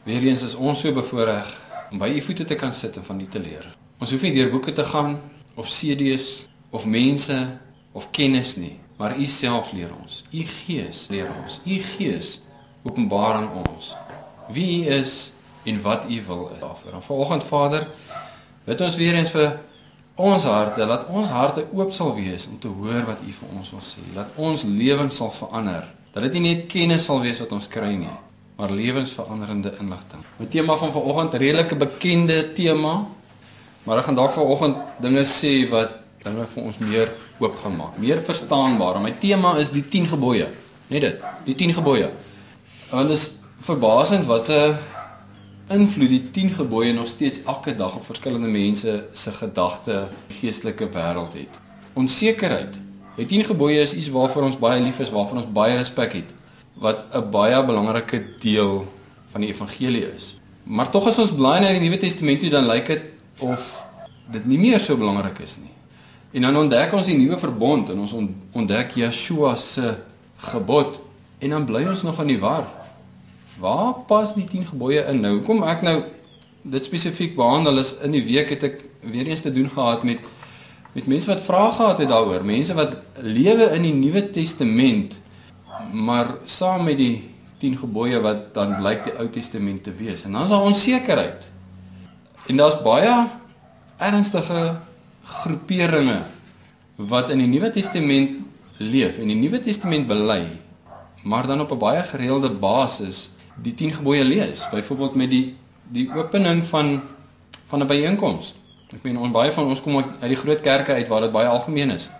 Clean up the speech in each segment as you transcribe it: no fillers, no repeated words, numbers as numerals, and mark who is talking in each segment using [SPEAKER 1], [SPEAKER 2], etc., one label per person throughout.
[SPEAKER 1] Weereens is ons so bevoorreg om by u voete te kan sit en van u te leer. Ons hoef nie deur boeke te gaan, of CD's, of mense, of kennis nie, maar u self leer ons. U Gees leer ons. U Gees openbaar aan ons wie u is en wat u wil is. En vanoggend, Vader, bid ons weer eens vir ons harte, laat ons harte oop sal wees om te hoor wat u vir ons wil sê. Laat ons lewens sal verander. Dat dit nie net kennis sal wees wat ons kry nie, maar lewensveranderende inligting. My tema van vanoggend, redelike bekende tema, maar ek gaan dalk vanoggend dinge sê wat dinge vir ons meer oop gaan maak, meer verstaanbaar. En my tema is die 10 gebooie. Net dit, die 10 gebooie. Want dit is verbasend wat 'n invloed die 10 gebooie nog steeds elke dag op verskillende mense se gedagte, geestelike wêreld het. Onsekerheid. Die 10 gebooie is iets waarvoor ons baie lief is, waarvoor ons baie respek het, wat 'n baie belangrike deel van die evangelie is. Maar tog as ons blaai na die Nuwe Testament toe, dan lyk dit of dit nie meer so belangrik is nie. En dan ontdek ons die nuwe verbond en ons ontdek Yeshua se gebod en dan bly ons nog in die war. Waar pas die 10 gebooie in nou? Kom ek nou dit spesifiek behandel is in die week het ek weer eens te doen gehad met mense wat vrae gehad het daaroor, mense wat lewe in die Nuwe Testament, maar saam met die 10 gebooie wat dan blyk die Ou Testament te wees. En dan is daar onsekerheid. En daar's baie ernstige groeperinge wat in die Nuwe Testament leef en die Nuwe Testament bely, maar dan op 'n baie gereelde basis die 10 gebooie lees, byvoorbeeld met die opening van 'n byeenkoms. Ek meen, baie van ons kom uit die groot kerke uit waar dit baie algemeen is.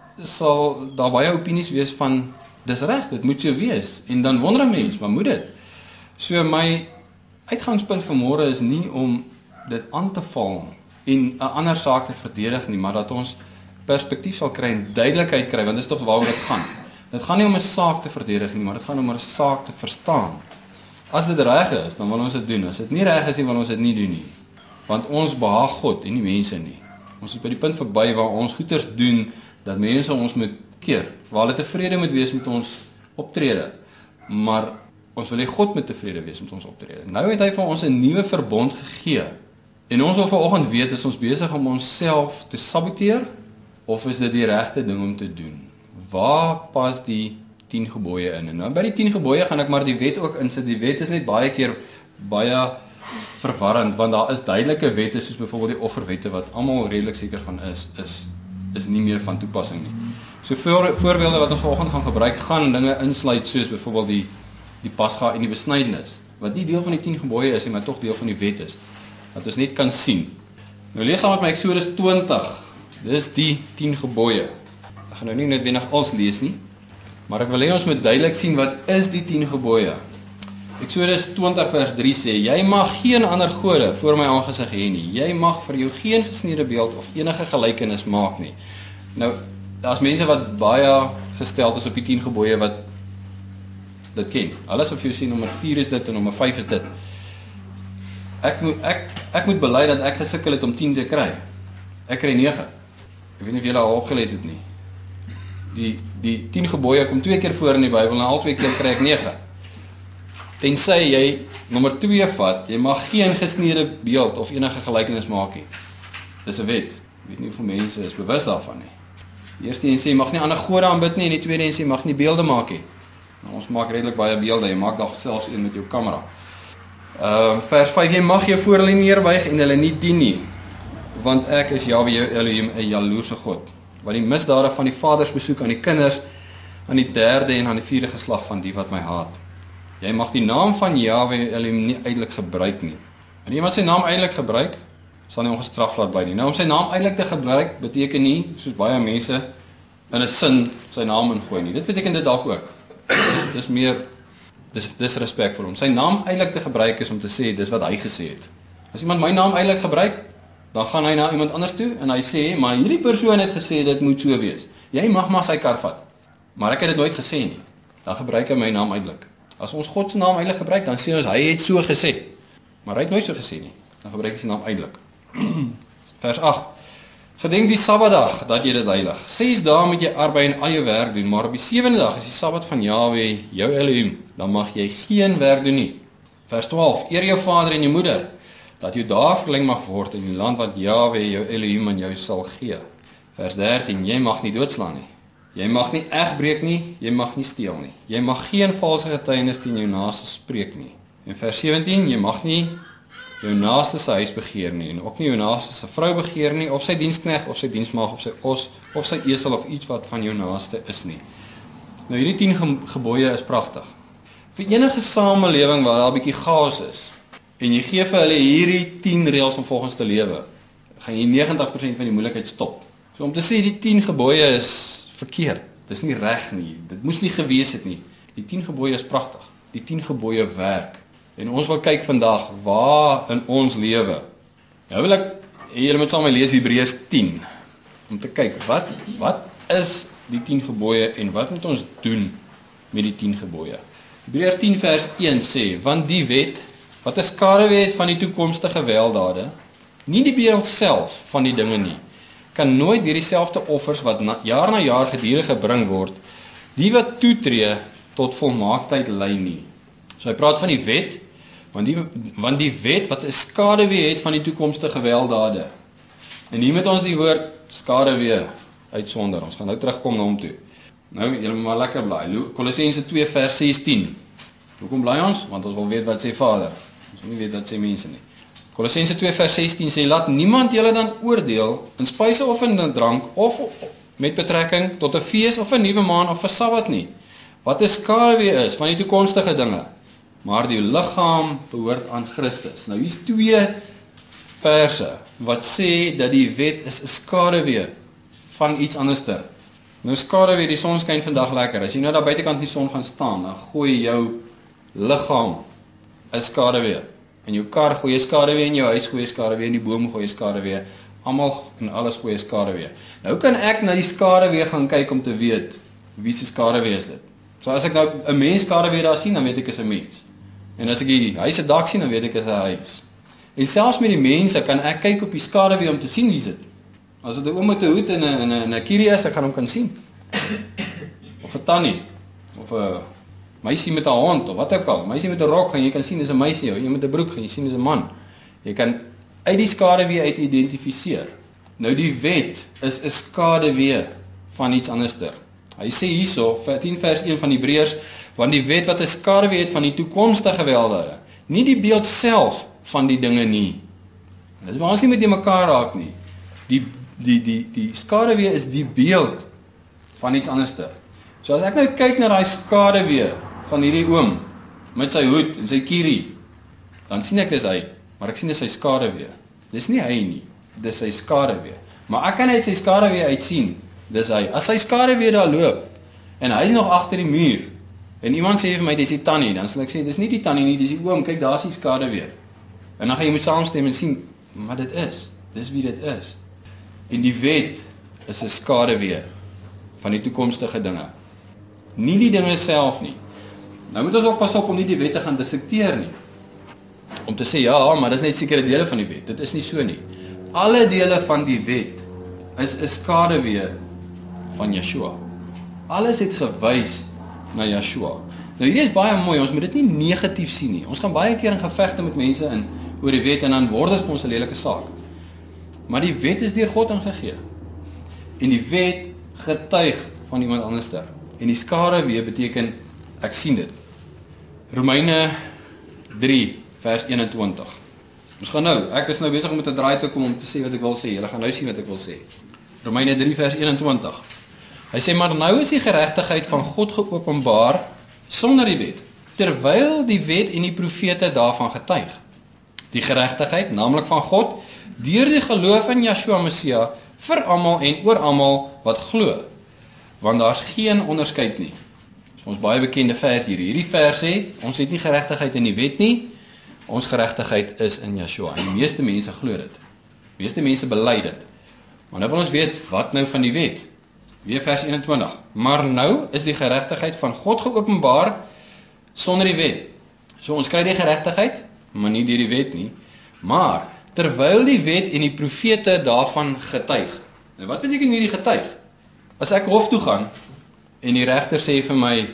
[SPEAKER 1] Sal daar baie opinies wees van dis reg, dit moet so wees. En dan wonder 'n mens, maar moet dit? So my uitgangspunt vanmôre is nie om dit aan te val en 'n ander saak te verdedig nie, maar dat ons perspektief sal kry en duidelikheid kry, want dis tog waaroor dit gaan. Dit gaan nie om 'n saak te verdedig nie, maar dit gaan om 'n saak te verstaan. As dit reg is, dan wil ons dit doen. As dit nie reg is nie, wil ons dit nie doen nie. Want ons behaag God en nie mense nie. Ons is by die punt verby waar ons goeders doen dat mense ons moet keer. Waar hulle tevrede moet wees met ons optrede. Maar ons wil hê God moet tevrede wees met ons optrede. Nou het hy vir ons 'n nuwe verbond gegee. En ons wil vanoggend weet, is ons besig om onsself te saboteer of is dit die regte ding om te doen? Waar pas die 10 gebooie in? En nou by die 10 gebooie gaan ek maar die wet ook insit. Die wet is net baie keer baie verwarrend, want daar is duidelike wette soos byvoorbeeld die offerwette wat almal redelik seker van is nie meer van toepassing nie. So voorbeelde wat ons vanoggend gaan gebruik gaan dinge insluit soos byvoorbeeld die pasga en die besnydenis, wat nie deel van die 10 gebooie is nie, maar tog deel van die wet is, wat ons net kan sien. Nou lees saam met my Eksodus 20. Dis die 10 gebooie. Ek gaan nou nie noodwendig alles lees nie, maar ek wil hê ons moet duidelik sien wat is die 10 gebooie. Eksodus 20 vers 3 sê, jy mag geen ander gode voor my aangesig hê nie. Jy mag vir jou geen gesneede beeld of enige gelykenis maak nie. Nou, daar's mense wat baie gesteld is op die 10 gebooie wat dit ken. Hulle sal vir jou sê nommer 4 is dit en nommer 5 is dit. Ek moet bely dat ek gesukkel het om 10 te kry. Ek kry 9. Ek weet nie of julle al opgelet het nie. Die 10 gebooie kom 2 keer voor in die Bybel en al 2 keer kry ek 9. Tensy jy nommer 2 vat, jy mag geen gesneede beeld of enige gelykenis maak nie. Dis 'n wet. Ek weet nie hoeveel mense is bewus daarvan nie. Die eerste een sê jy mag nie ander gode aanbid nie en die tweede een sê jy mag nie beelde maak nie. Nou, ons maak redelik baie beelde, jy maak dalk selfs een met jou kamera. Vers 5, jy mag jou voor hulle neerbuig en hulle nie dien nie, want ek is Jahwe jou Elohim, 'n jaloerse God, wat die misdade van die vaders besoek aan die kinders, aan die 3de en aan die 4de geslag van die wat my haat. Jy mag die naam van Jahwe jou Elohim nie uitelik gebruik nie. En iemand sy naam uitelik gebruik, sal nie ongestraf laat bly nie. Nou om sy naam uitelik te gebruik, beteken nie, soos baie mense in 'n sin sy naam ingooi nie. Dit beteken dit dalk ook. Dis meer disrespek vir hom. Sy naam uitelik te gebruik is om te sê, dis wat hy gesê het. As iemand my naam uitelik gebruik, dan gaan hy na iemand anders toe, en hy sê, maar hierdie persoon het gesê, dit moet so wees. Jy mag maar sy kar vat. Maar ek het dit nooit gesê nie. Dan gebruik hy my naam uitelik. As ons God se naam uitelik gebruik, dan sê ons, hy het so gesê. Maar hy het nooit so gesê nie. Dan gebruik hy sy naam uitelik. Vers 8. Gedenk die Sabbatdag, dat jy dit heilig. 6 dae moet jy arbei en al jou werk doen, maar op die 7de dag is die Sabbat van Jahwe, jou Elohim, dan mag jy geen werk doen nie. Vers 12, eer jou vader en jou moeder, dat jou dae verleng mag word in die land wat Jahwe jou Elohim aan jou sal gee. Vers 13, jy mag nie doodslaan nie. Jy mag nie egbreek nie, jy mag nie steel nie. Jy mag geen valse getuienis teen jou naaste spreek nie. En vers 17, jy mag nie jou naaste se huis begeer nie, en ook nie jou naaste se vrou begeer nie, of sy diensknegt, of sy diensmaag, of sy os, of sy esel, of iets wat van jou naaste is nie. Nou hierdie 10 gebooie is pragtig. Vir enige samelewing waar daar 'n bietjie chaos is, en jy gee vir hulle hierdie 10 reëls om volgens te lewe, gaan jy 90% van die moeilikheid stop. So om te sê die 10 gebooie is verkeerd, dit is nie reg nie, dit moes nie gewees het nie. Die 10 gebooie is pragtig, die 10 gebooie werk. En ons wil kyk vandag, waar in ons lewe. Nou wil ek, julle moet saam met my lees Hebreërs 10, om te kyk, wat is die 10 gebooie, en wat moet ons doen met die 10 gebooie. Hebreërs 10 vers 1 sê, want die wet, wat 'n skaduwee het van die toekomstige weldade, nie die beeld self van die dinge nie, kan nooit deur dieselfde offers wat jaar na jaar gedurig gebring word, die wat toetree tot volmaaktheid lei nie. So hy praat van die wet, want die wet wat 'n skaduwee het van die toekomstige weldade. En hier moet ons die woord skaduwee uitsonder. Ons gaan nou terugkom na hom toe. Nou, julle moet maar lekker blaai. Kolossense 2 vers 16. Hoekom blaai ons? Want ons wil weet wat sê Vader. Ons wil nie weet wat sê mense nie. Kolossense 2 vers 16 sê, laat niemand julle dan oordeel in spyse of in drank, of met betrekking tot 'n fees of 'n nuwe maan of 'n Sabbat nie, wat 'n skaduwee is van die toekomstige dinge, maar die liggaam behoort aan Christus. Nou hier's 2 verse wat sê dat die wet is 'n skaduwee van iets anderster. Nou skaduwee, die son skyn vandag lekker. As jy nou daar buitekant die son gaan staan, dan gooi jou liggaam 'n skaduwee. In jou kar gooi jy skaduwee, in jou huis gooi jy skaduwee, in die boom gooi jy skaduwee. Almal en alles gooi jy skaduwee. Nou kan ek na die skaduwee gaan kyk om te weet wie se skaduwee is dit. So as ek nou 'n mens skaduwee daar sien, dan weet ek is 'n mens. En as ek die huis se dak sien, dan weet ek is 'n huis. En selfs met die mense kan ek kyk op die skaduwee om te sien wie is dit. As dit 'n oom met 'n hoed en 'n kierie is, ek gaan hom kan sien. Of 'n tannie, of 'n meisie met 'n hond, of wat ook al. Meisie met 'n rok, gaan jy kan sien dis 'n meisie, of jy met 'n broek, gaan jy sien dis 'n man. Jy kan uit die skaduwee uit identifiseer. Nou die wet is 'n skaduwee van iets anderster. Hy sê hierso, 10 vers 1 van Hebreërs, want die wet wat 'n skaduwee het van die toekomstige weldade, nie die beeld self van die dinge nie. Dit is waar ons nie met mekaar raak nie. Die skaduwee is die beeld van iets anderster. So as ek nou kyk na daai skaduwee van hierdie oom met sy hoed en sy kierie, dan sien ek dis hy, maar ek sien dis sy skaduwee. Dis nie hy nie, dis sy skaduwee. Maar ek kan uit sy skaduwee uit sien, dis hy. As sy skaduwee daar loop en hy is nog agter die muur en iemand sê vir my dis die tannie, dan sal ek sê dis nie die tannie nie, dis die oom, kyk daar's die skaduwee. En dan gaan jy moet saamstem en sien wat dit is. Dis wie dit is. En die wet is 'n skaduwee van die toekomstige dinge. Nie die dinge self nie. Nou moet ons ook pas op om nie die wet te gaan dissekteer nie. Om te sê ja, maar dis net sekere dele van die wet. Dit is nie so nie. Alle dele van die wet is 'n skaduwee van Yeshua. Alles het gewys na Yeshua. Nou hierdie is baie mooi, ons moet dit nie negatief sien nie. Ons gaan baie keer in gevegte met mense in oor die wet en dan word dit vir ons 'n lelike saak. Maar die wet is deur God ingegee. En die wet getuig van iemand anderster. En die skaduwee beteken ek sien dit. Romeine 3 vers 21. Ons gaan nou, ek is nou besig om met 'n draai te kom om te sê wat ek wil sê. Julle gaan nou sien wat ek wil sê. Romeine 3 vers 21. Hy sê maar nou is die geregtigheid van God geopenbaar sonder die wet, terwyl die wet en die profete daarvan getuig. Die geregtigheid, naamlik van God, deur die geloof in Yeshua Messia vir almal en oor almal wat glo. Want daar's geen onderskeid nie. Dis vir ons baie bekende vers hier. Hierdie vers sê, ons het nie geregtigheid in die wet nie, ons geregtigheid is in Yeshua. En die meeste mense glo dit. Die meeste mense bely dit. Maar nou wil ons weet, wat nou van die wet? Weer vers 21. Maar nou is die geregtigheid van God geopenbaar sonder die wet. So ons kry die geregtigheid, maar nie deur die wet nie. Maar terwyl die wet en die profete daarvan getuig. Nou wat beteken hierdie getuig? As ek hof toe gaan en die regter sê vir my,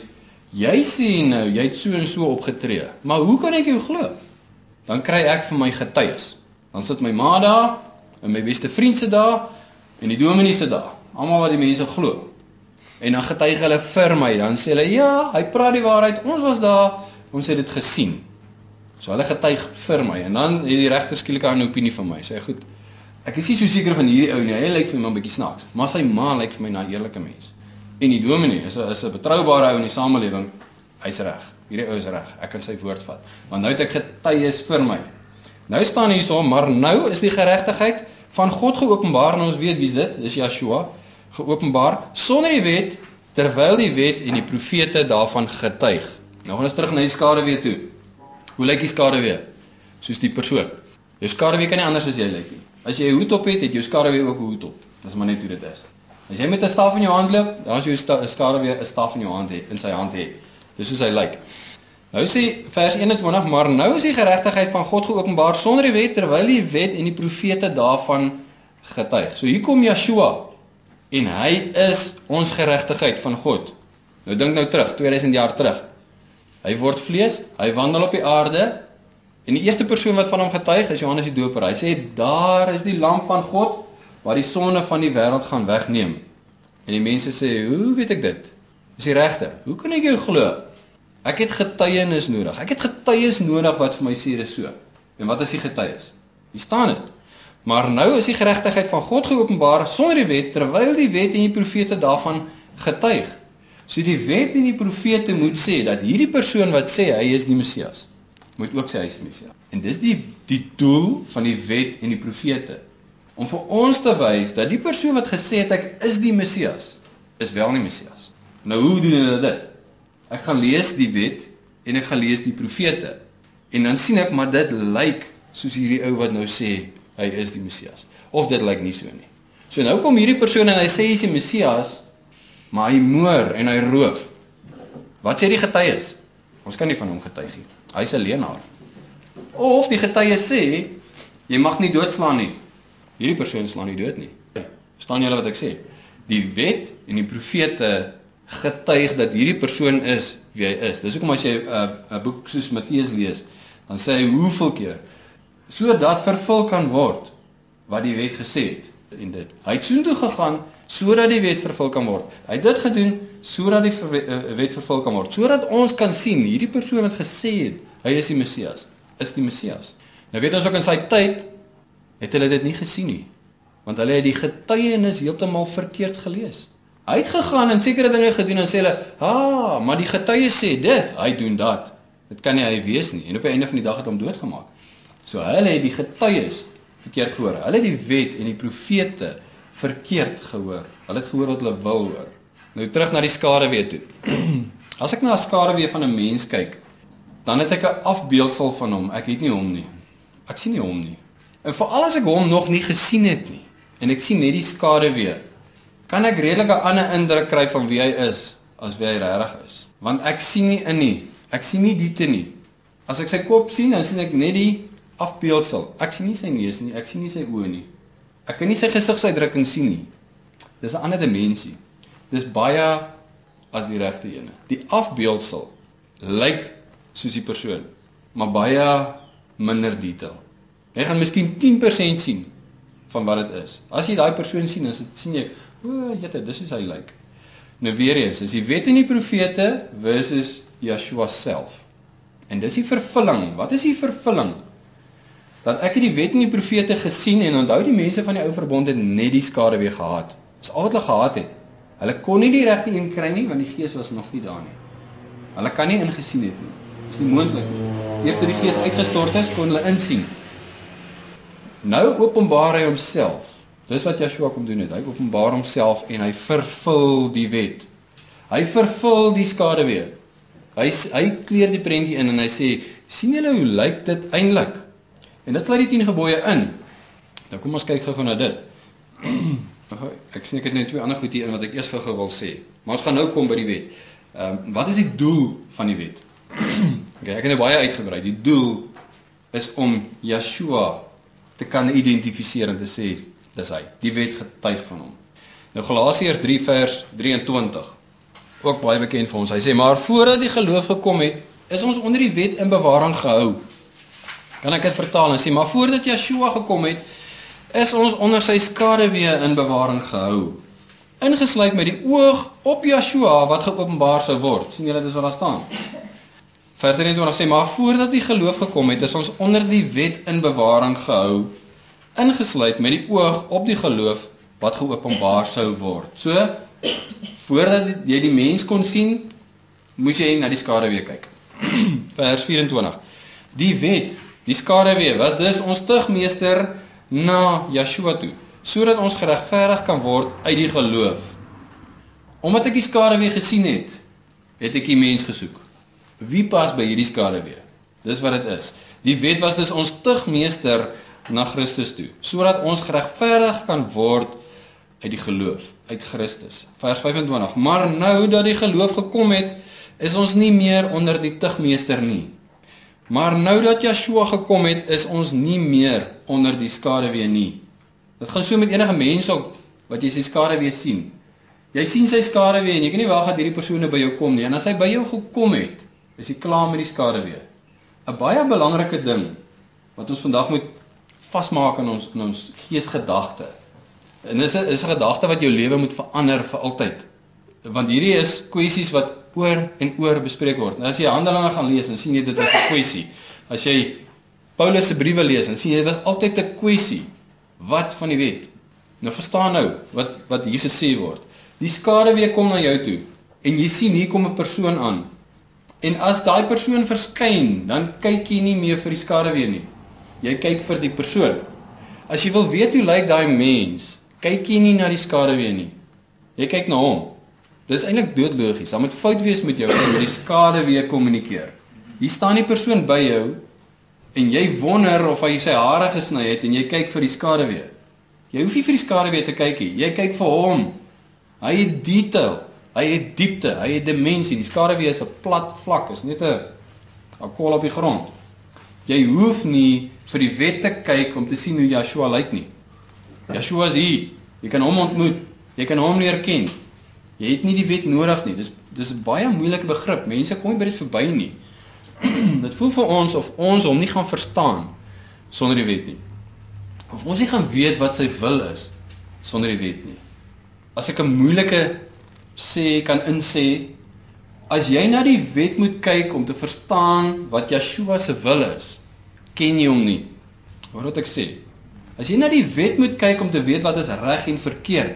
[SPEAKER 1] Jy sê nou, jy het so en so opgetree, maar hoe kan ek jou glo? Dan kry ek vir my getuies. Dan sit my ma daar, en my beste vriend se daar, en die dominee se daar. Almal wat die mense glo. En dan getuig hulle vir my, dan sê hulle, ja, hy praat die waarheid, ons was daar, ons het dit gesien. So hulle getuig vir my, en dan het die regter skielik 'n opinie van my, sê goed, ek is nie so seker van hierdie ou nie, hy lyk vir my 'n bietjie snaaks, maar sy ma lyk vir my na 'n eerlike mens. En die dominee is 'n betroubare ou in die samelewing, hy's reg, hierdie ou is reg, ek kan sy woord vat, want nou het ek getuies vir my. Nou staan hierso, maar nou is die geregtigheid van God geopenbaar, en ons weet wie dit is, Yeshua, geopenbaar, sonder die wet, terwyl die wet en die profete daarvan getuig. Nou gaan ons terug na die skaduwee toe. Hoe lyk die skaduwee? Soos die persoon. Jou skaduwee kan nie anders as jy lyk nie. As jy 'n hoed op het, het jou skaduwee ook 'n hoed op. Dis maar net hoe dit is. As jy met 'n staf in jou hand loop, dan is jou skaduwee 'n staf in jou hand het, in sy hand het. Dis soos hy lyk. Nou sê vers 21, maar nou is die geregtigheid van God geopenbaar sonder die wet, terwyl die wet en die profete daarvan getuig. So hier kom Yeshua, en hy is ons geregtigheid van God. Nou dink nou terug, 2000 jaar terug. Hy word vlees, hy wandel op die aarde, en die eerste persoon wat van hom getuig is Johannes die Doper. Hy sê, daar is die lam van God, wat die sonde van die wêreld gaan wegneem. En die mense sê, hoe weet ek dit? Is die regter, hoe kan ek jou glo? Ek het getuienis nodig. Ek het getuies nodig wat vir my sê dis so. En wat is die getuies? Hier staan dit. Maar nou is die geregtigheid van God geopenbaar sonder die wet, terwyl die wet en die profete daarvan getuig. So die wet en die profete moet sê dat hierdie persoon wat sê hy is die Messias, moet ook sê hy is die Messias. En dis die doel van die wet en die profete, om vir ons te wys dat die persoon wat gesê het ek is die Messias, is wel nie Messias. Nou hoe doen hulle dit? Ek gaan lees die wet en ek gaan lees die profete. En dan sien ek, maar dit lyk soos hierdie ou wat nou sê hy is die Messias. Of dit lyk nie so nie. So nou kom hierdie persoon en hy sê hy is die Messias, maar hy moor en hy roof. Wat sê die getuies? Ons kan nie van hom getuig nie. Hy is 'n leienaar. Of die getuies sê, jy mag nie doodslaan nie. Hierdie persoon slaan nie dood nie. Verstaan julle wat ek sê? Die wet en die profete getuig dat hierdie persoon is wie hy is. Dis hoekom as jy 'n boek soos Matteus lees, dan sê hy hoeveel keer, sodat vervul kan word wat die wet gesê het. En dit. Hy het soontoe gegaan sodat die wet vervul kan word. Hy het dit gedoen sodat die wet vervul kan word. Sodat ons kan sien, hierdie persoon wat gesê het, hy is die Messias, is die Messias. Nou weet ons ook in sy tyd, het hulle dit nie gesien nie. Want hulle het die getuienis heeltemal verkeerd gelees. Hy het gegaan en sekere dinge gedoen en sê hulle, maar die getuies sê dit, hy doen dat. Dit kan nie hy wees nie. En op die einde van die dag het hom doodgemaak. So hulle het die getuies verkeerd gehoor. Hulle het die wet en die profete verkeerd gehoor. Hulle het gehoor wat hulle wil hoor. Nou terug na die skaduwee toe. As ek na 'n skaduwee van 'n mens kyk, dan het ek 'n afbeeldsel van hom. Ek het nie hom nie. Ek sien nie hom nie. En veral as ek hom nog nie gesien het nie, en ek sien net die skaduwee, kan ek redelik 'n ander indruk kry van wie hy is, as wie hy regtig is. Want ek sien nie in nie. Ek sien nie diepte nie. As ek sy kop sien, dan sien ek net die afbeeldsel. Ek sien nie sy neus nie, ek sien nie sy oë nie. Ek kan nie sy gesigsuitdrukking sien nie. Dis 'n ander dimensie. Dis baie as die regte ene. Die afbeeldsel lyk soos die persoon, maar baie minder detail. Jy gaan miskien 10% sien van wat dit is. As jy daai persoon sien, dan sien jy, jette, dis soos hy lyk. Nou weer eens, is die wet en die profete versus Yeshua self. En dis die vervulling. Wat is die vervulling? Dat ek het die wet en die profete gesien, en onthou die mense van die ou verbond het net die skaduwee gehad. Dis al wat hulle gehad het. Hulle kon nie die regte een kry nie, want die gees was nog nie daar nie. Hulle kan nie ingesien het nie. Dis nie moontlik nie. Eers toe die gees uitgestort is, kon hulle insien. Nou openbaar hy homself. Dis wat Yeshua kom doen het. Hy openbaar homself en hy vervul die wet. Hy vervul die skaduwee. Hy kleer die prentjie in en hy sê, sien julle hoe lyk dit eintlik? En dit sluit die 10 gebooie in. Nou kom ons kyk gou na dit. Ek sien ek het net 2 ander goed hier in wat ek eers gou wil sê. Maar ons gaan nou kom by die wet. Wat is die doel van die wet? Okay, ek het nou baie uitgebrei. Die doel is om Yeshua te kan identifiseer en te sê, dis hy. Die wet getuig van hom. Nou Galasiërs 3 vers 23. ook baie bekend vir ons. Hy sê, maar voordat die geloof gekom het, is ons onder die wet in bewaring gehou. Kan ek dit vertaal en sê, maar voordat Yeshua gekom het, is ons onder sy skaduwee in bewaring gehou. Ingesluit met die oog op Yeshua wat geopenbaar sou word. Sien julle dis wat daar staan? Vers 23 sê, maar voordat die geloof gekom het, is ons onder die wet in bewaring gehou, ingesluit met die oog op die geloof wat geopenbaar sou word. So, voordat jy die mens kon sien, moes jy na die skaduwee kyk. Vers 24. Die wet, die skaduwee, was dus ons tugmeester na Yeshua toe, sodat ons geregverdig kan word uit die geloof. Omdat ek die skaduwee gesien het, het ek die mens gesoek. Wie pas by hierdie skaduwee? Dis wat dit is. Die wet was dus ons tugmeester na Christus toe, sodat ons geregverdig kan word uit die geloof, uit Christus. Vers 25. Maar nou dat die geloof gekom het, is ons nie meer onder die tugmeester nie. Maar nou dat Yeshua gekom het, is ons nie meer onder die skaduwee nie. Dit gaan so met enige mens ook, wat jy sy skaduwee sien. Jy sien sy skaduwee en jy kan nie wag dat hierdie persoon by jou kom nie. En as hy by jou gekom het, is hy klaar met die skaduwee. 'n Baie belangrike ding, wat ons vandag moet vasmaak in ons geesgedagte. En dis 'n gedagte wat jou lewe moet verander vir altyd. Want hierdie is kwessies wat oor en oor bespreek word. Nou as jy Handelinge gaan lees, dan sien jy dit is 'n kwessie. As jy Paulus se briewe lees, dan sien jy dit was altyd 'n kwessie. Wat van die wet? Nou verstaan nou wat hier gesê word. Die skaduwee kom na jou toe en jy sien hier kom 'n persoon aan. En as daai persoon verskyn, dan kyk jy nie meer vir die skaduwee nie. Jy kyk vir die persoon. As jy wil weet hoe lyk daai mens, kyk jy nie na die skaduwee nie. Jy kyk na hom. Dit is eintlik doodlogies. Dan moet fout wees met jou as jy met die skaduwee kommunikeer. Hier staan die persoon by jou en jy wonder of hy sy hare gesny het en jy kyk vir die skaduwee. Jy hoef nie vir die skaduwee te kyk nie. Jy kyk vir hom. Hy het detail, hy het diepte, hy het dimensie. Die skaduwee is 'n plat vlak, is net 'n kol op die grond. Jy hoef nie vir die wet te kyk om te sien hoe Yeshua lyk nie. Yeshua is hier. Jy kan hom ontmoet. Jy kan hom leer ken. Jy het nie die wet nodig nie. Dis 'n baie moeilike begrip. Mense kom nie by dit verby nie. Dit voel vir ons of ons hom nie gaan verstaan sonder die wet nie. Of ons nie gaan weet wat sy wil is sonder die wet nie. As ek 'n moeilike sê kan insê, as jy na die wet moet kyk om te verstaan wat Yeshua se wil is, ken jy hom nie. Hoor wat ek sê? As jy na die wet moet kyk om te weet wat is reg en verkeerd,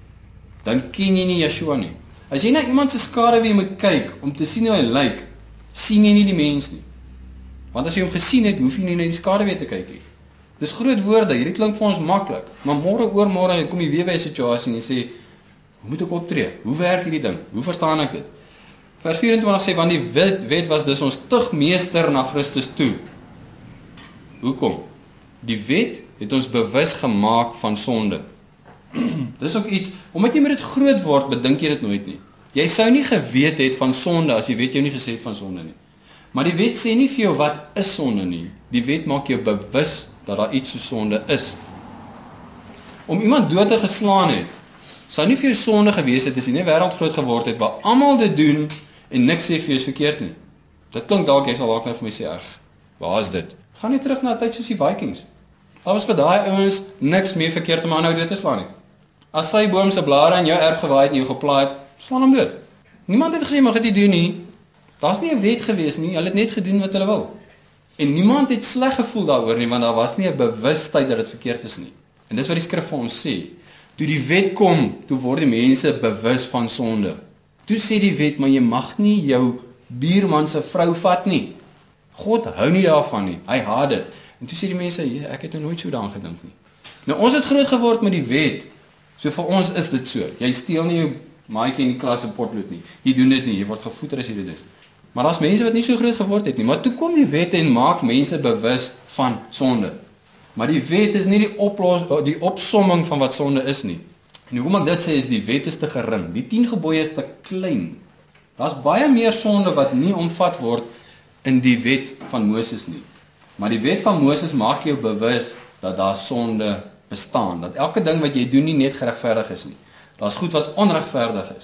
[SPEAKER 1] dan ken jy nie Yeshua nie. As jy na iemand se skaduwee moet kyk om te sien hoe hy lyk, sien jy nie die mens nie. Want as jy hom gesien het, hoef jy nie na die skaduwee te kyk nie. Dis groot woorde, hierdie klink vir ons maklik, maar môre oor môre kom jy weer by 'n situasie en jy sê, hoe moet ek optree? Hoe werk hierdie ding? Hoe verstaan ek dit? Vers 24 sê, want die wet was dus ons tugmeester na Christus toe. Hoekom? Die wet het ons bewus gemaak van sonde. Dis ook iets, omdat jy met dit groot word, bedink jy dit nooit nie. Jy sou nie geweet het van sonde as die wet jou nie gesê het van sonde nie. Maar die wet sê nie vir jou wat is sonde nie. Die wet maak jou bewus dat daar iets so sonde is. Om iemand dood te geslaan het, sou nie vir jou sonde gewees het as jy nie wêreld groot geword het waar almal dit doen en niks sê vir jou is verkeerd nie. Dit klink dalk jy sal dalk nou vir my sê, ag, waar is dit? Gaan nie terug na 'n tyd soos die Vikings. Daar was vir daai ouens niks meer verkeerd om aanhou dood te slaan nie. As sy boom se blare in jou erf gewaai het en jou geplaai het, slaan hom dood. Niemand het gesê mag dit doen nie. Daar's nie 'n wet gewees nie, hulle het net gedoen wat hulle wil. En niemand het sleg gevoel daaroor nie, want daar was nie 'n bewustheid dat dit verkeerd is nie. En dis wat die skrif vir ons sê. Toe die wet kom, toe word die mense bewus van sonde. Toe sê die wet, maar jy mag nie jou buurman se vrou vat nie. God hou nie daarvan nie, hy haat dit. En toe sê die mense, ek het nooit so daaraan gedink nie. Nou ons het groot geword met die wet, so vir ons is dit so. Jy steel nie jou maatjie in die klas se potlood nie. Jy doen dit nie, jy word gevoeder as jy dit doen. Maar daar's mense wat nie so groot geword het nie, maar toe kom die wet en maak mense bewus van sonde. Maar die wet is nie die opsomming van wat sonde is nie. En hoekom ek dit sê is die wet is te gering. Die 10 gebooie is te klein. Daar's baie meer sonde wat nie omvat word in die wet van Moses nie. Maar die wet van Moses maak jou bewus dat daar sonde bestaan. Dat elke ding wat jy doen nie net geregverdig is nie. Daar's goed wat onregverdig is.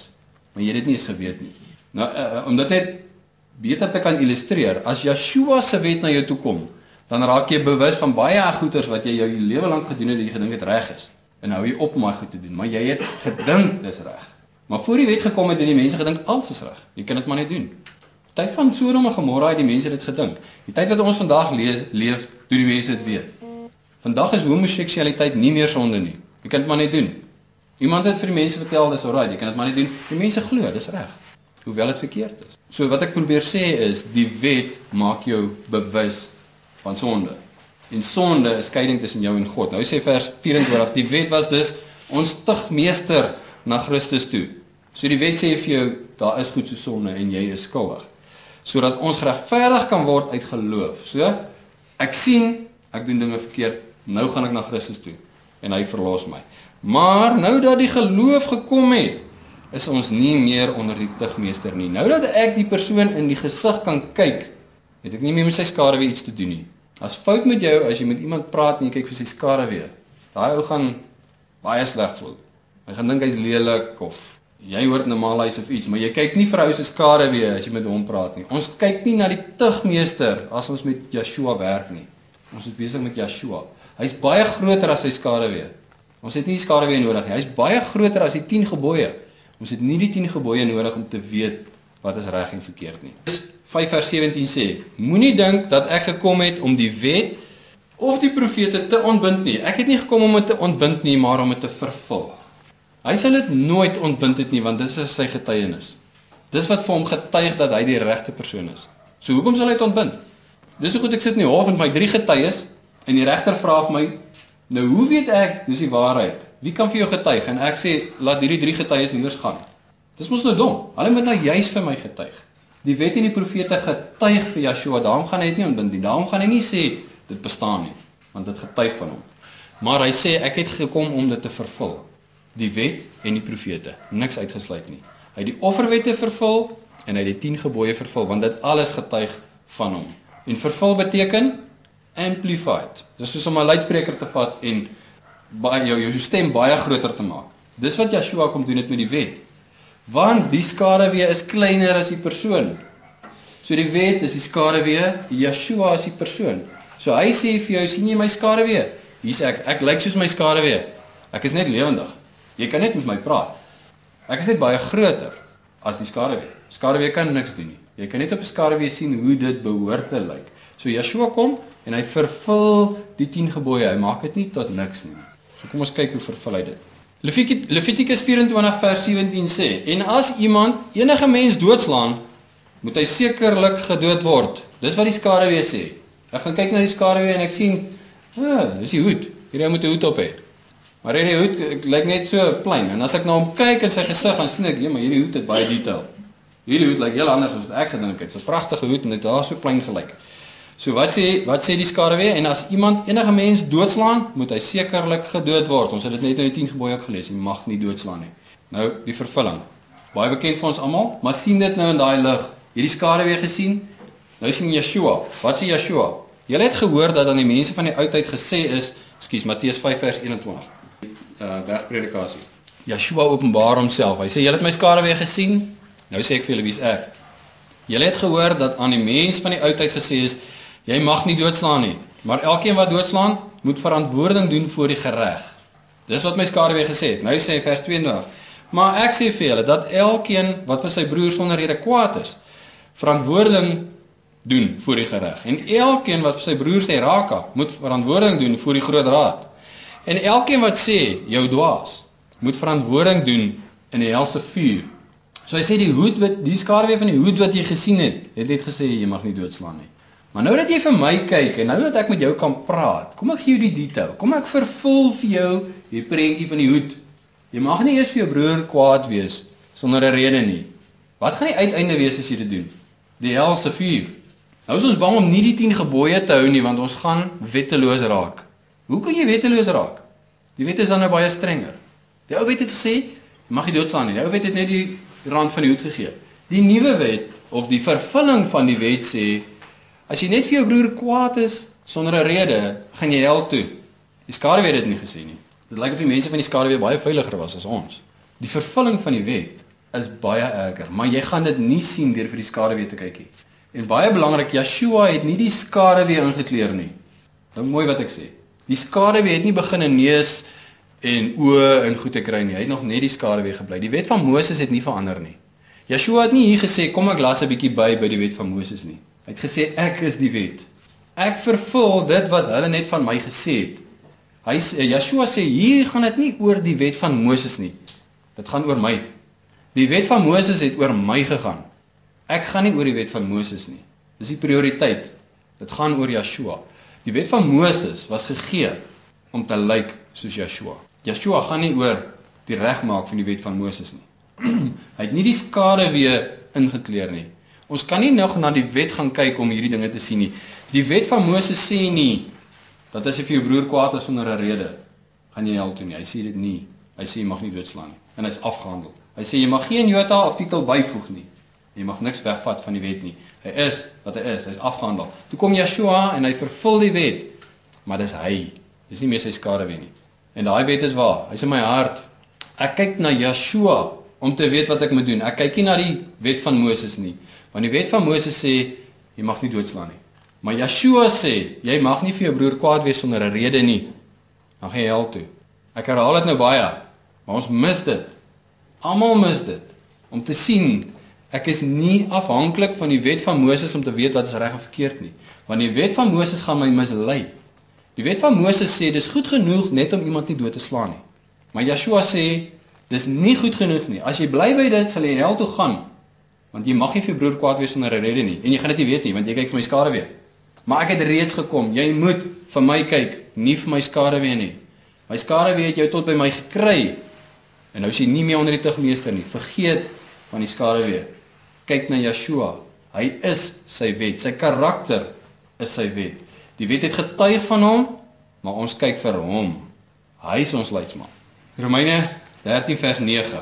[SPEAKER 1] maar jy het dit nie eens geweet nie. Nou, om dit net beter te kan illustreer, as Yeshua se wet na jou toe kom, dan raak jy bewus van baie goeders wat jy jou lewe lank gedoen het, dat jy gedink het reg is. En hou jy op om daai goed te doen, maar jy het gedink dis reg. Maar voor die wet gekom het, die mense gedink alles is reg. Jy kan dit maar net doen. Die tyd van Sodom en Gomorra het die mense dit gedink. Die tyd wat ons vandag leef, toe die mense dit weet. Vandag is homoseksualiteit nie meer sonde nie. Jy kan dit maar net doen. Iemand het vir die mense vertel, dis alright, jy kan dit maar net doen. Die mense glo, dis reg. Hoewel dit verkeerd is. So wat ek probeer sê is, die wet maak jou bewus van sonde. En sonde is skeiding tussen jou en God. Nou sê vers 24, die wet was dus ons tugmeester na Christus toe. So die wet sê vir jou, daar is goed so sonde en jy is skuldig. Sodat ons geregverdig kan word uit geloof. So, ek sien, ek doen dinge verkeerd, nou gaan ek na Christus toe. En hy verlos my. Maar nou dat die geloof gekom het, is ons nie meer onder die tugmeester nie. Nou dat ek die persoon in die gesig kan kyk, het ek nie meer met sy skaduwee iets te doen nie. As fout met jou, as jy met iemand praat en jy kyk vir sy skaduwee, daai ou gaan baie sleg voel. Hy gaan dink hy's lelik of jy hoort normaal hy's of iets, maar jy kyk nie vir ou se skaduwee as jy met hom praat nie. Ons kyk nie na die tugmeester as ons met Yeshua werk nie. Ons is besig met Yeshua. Hy's baie groter as sy skaduwee. Ons het nie skaduwee nodig nie. Hy's baie groter as die 10 gebooie. Ons het nie die 10 gebooie nodig om te weet wat is reg en verkeerd nie. 5 vers 17 sê, moenie dink dat ek gekom het om die wet of die profete te ontbind nie. Ek het nie gekom om dit te ontbind nie, maar om dit te vervul. Hy sal dit nooit ontbind het nie, want dit is sy getuienis. Dis wat vir hom getuig dat hy die regte persoon is. So hoekom sal hy dit ontbind? Dis so goed, ek sit in die hof met my 3 getuies, en die regter vra vir my, nou hoe weet ek, dis die waarheid? Wie kan vir jou getuig? En ek sê, laat hierdie 3 getuies nie eers gaan. Dis mos nou dom. Hulle moet nou juis vir my getuig. Die wet en die profete getuig vir Yeshua, daarom gaan hy dit nie ontbind nie. Daarom gaan hy nie sê, dit bestaan nie, want dit getuig van hom. Maar hy sê, ek het gekom om dit te vervul. Die wet en die profete, niks uitgesluit nie. Hy het die offerwette vervul, en hy het die 10 gebooie vervul, want dit alles getuig van hom. En vervul beteken, amplified. Dis soos om 'n luidspreker te vat, en jou stem baie groter te maak. Dis wat Yeshua kom doen het met die wet. Want die skaduwee is kleiner as die persoon. So die wet is die skaduwee, Yeshua is die persoon. So hy sê vir jou, sien jy my skaduwee? Hier's ek lyk soos my skaduwee. Ek is net lewendig. Jy kan net met my praat. Ek is net baie groter as die skaduwee. Skaduwee kan niks doen nie. Jy kan net op 'n skaduwee sien hoe dit behoort te lyk. So Yeshua kom en hy vervul die 10 gebooie. Hy maak dit nie tot niks nie. So kom ons kyk hoe vervul hy dit. Levitikus 24 vers 17 sê, en as iemand enige mens doodslaan, moet hy sekerlik gedood word. Dis wat die skaduwee sê. Ek gaan kyk na die skaduwee en ek sien, dis die hoed. Hierdie moet 'n hoed op hê. Maar hierdie hoed lyk net so plain. En as ek na hom kyk in sy gesig, dan sien ek, ja, maar hierdie hoed het baie detail. Hierdie hoed lyk heel anders as wat ek gedink het. Dis 'n pragtige hoed en dit daar so plain gelyk. So wat sê die skaduwee? En as iemand enige mens doodslaan, moet hy sekerlik gedood word. Ons het dit net in die 10 gebooie ook gelees. Jy mag nie doodslaan nie. Nou die vervulling. Baie bekend vir ons almal, maar sien dit nou in daai lig. Hierdie skaduwee gesien? Nou sien Yeshua. Wat sê Yeshua? Julle het gehoor dat aan die mense van die oudheid gesê is, Matteus 5 vers 21. Bergpredikasie. Yeshua openbaar homself. Hy sê, julle het my skaduwee gesien? Nou sê ek vir julle, wie is ek? Julle het gehoor dat aan die mense van die oudheid gesê is, jy mag nie doodslaan nie, maar elkeen wat doodslaan, moet verantwoording doen voor die gereg. Dis wat my skaduwee gesê het. Nou sê vers 22, maar ek sê vir julle, dat elkeen wat vir sy broer sonder rede kwaad is, verantwoording doen voor die gereg. En elkeen wat vir sy broer sê raka, moet verantwoording doen voor die groot raad. En elkeen wat sê, jou dwaas, moet verantwoording doen in die helse vuur. So hy sê die skaduwee van die hoed wat jy gesien het net gesê, jy mag nie doodslaan nie. Maar nou dat jy vir my kyk, en nou dat ek met jou kan praat, kom ek gee jou die detail, kom ek vervul vir jou die prentjie van die hoed. Jy mag nie eers vir jou broer kwaad wees, sonder 'n rede nie. Wat gaan die uiteinde wees as jy dit doen? Die helse vuur. Nou is ons bang om nie die 10 gebooie te hou nie, want ons gaan wetteloos raak. Hoe kan jy wetteloos raak? Die wet is dan nou baie strenger. Die ou wet het gesê, jy mag nie doodslaan nie. Die ou wet het net die rand van die hoed gegee. Die nuwe wet, of die vervulling van die wet sê, as jy net vir jou broer kwaad is, sonder 'n rede, gaan jy hel toe. Die skaduwee het dit nie gesê nie. Dit lyk of die mense van die skaduwee baie veiliger was as ons. Die vervulling van die wet is baie erger, maar jy gaan dit nie sien deur vir die skaduwee te kyk nie. En baie belangrik, Yeshua het nie die skaduwee ingekleer nie. Dink mooi wat ek sê. Die skaduwee het nie begin in neus en oë en goed te kry nie. Hy het nog net die skaduwee gebly. Die wet van Moses het nie verander nie. Yeshua het nie hier gesê, kom ek las 'n bietjie by die wet van Moses nie. Hy het gesê, ek is die wet. Ek vervul dit wat hulle net van my gesê het. Yeshua sê, hier gaan dit nie oor die wet van Moses nie. Dit gaan oor my. Die wet van Moses het oor my gegaan. Ek gaan nie oor die wet van Moses nie. Dis die prioriteit. Dit gaan oor Yeshua. Die wet van Moses was gegee om te lyk soos Yeshua. Yeshua gaan nie oor die regmaak van die wet van Moses nie. Hy het nie die skaduwee ingekleer nie. Ons kan nie nog na die wet gaan kyk om hierdie dinge te sien nie. Die wet van Moses sê nie dat as jy vir jou broer kwaad is sonder 'n rede, gaan jy hel toe nie. Hy sê dit nie. Hy sê jy mag nie doodslaan nie. En hy's afgehandel. Hy sê jy mag geen jota of titel byvoeg nie. Jy mag niks wegvat van die wet nie. Hy is wat hy is. Hy's afgehandel. Toe kom Yeshua en hy vervul die wet. Maar dis hy. Dis nie meer sy skaduwee nie. En daai wet is waar. Hy's in my hart. Ek kyk na Yeshua om te weet wat ek moet doen. Ek kyk nie na die wet van Moses nie. Want die wet van Moses sê jy mag nie doodslaan nie. Maar Yeshua sê jy mag nie vir jou broer kwaad wees sonder 'n rede nie. Dan gaan jy hel toe. Ek herhaal dit nou baie, maar ons mis dit. Almal mis dit. Om te sien, ek is nie afhanklik van die wet van Moses om te weet wat is reg en verkeerd nie. Want die wet van Moses gaan my mislei. Die wet van Moses sê, dis goed genoeg net om iemand nie dood te slaan nie. Maar Yeshua sê, dis nie goed genoeg nie. As jy bly by dit, sal jy hel toe gaan. Want jy mag nie vir jou broer kwaad wees sonder 'n rede nie. En jy gaan dit nie weet nie, want jy kyk vir my skaduwee. Maar ek het reeds gekom. Jy moet vir my kyk, nie vir my skaduwee nie. My skaduwee het jou tot by my gekry. En nou is jy nie meer onder die tugmeester nie. Vergeet van die skaduwee. Kyk na Yeshua. Hy is sy wet. Sy karakter is sy wet. Die wet het getuig van hom, maar ons kyk vir hom. Hy is ons leidsman. Romeine 13 vers 9.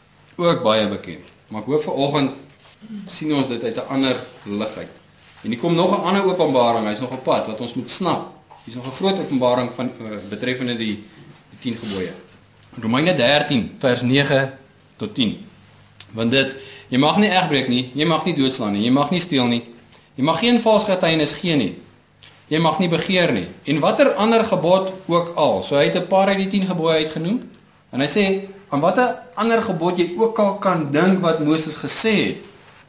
[SPEAKER 1] Ook baie bekend. Maar ek hoop vanoggend sien ons dit uit 'n ander lig uit. En hier kom nog 'n ander openbaring, hy's nog op pad wat ons moet snap. Hier's nog 'n groot openbaring van betreffende die 10 gebooie. Romeine 13 vers 9 tot 10. Want dit, jy mag nie egbreek nie, jy mag nie doodslaan nie, jy mag nie steel nie. Jy mag geen vals getuienis gee nie. Jy mag nie begeer nie. En watter ander gebod ook al. So hy het 'n paar uit die 10 gebooie uitgenoem. En hy sê, aan watter ander gebod jy ook al kan dink wat Moses gesê het,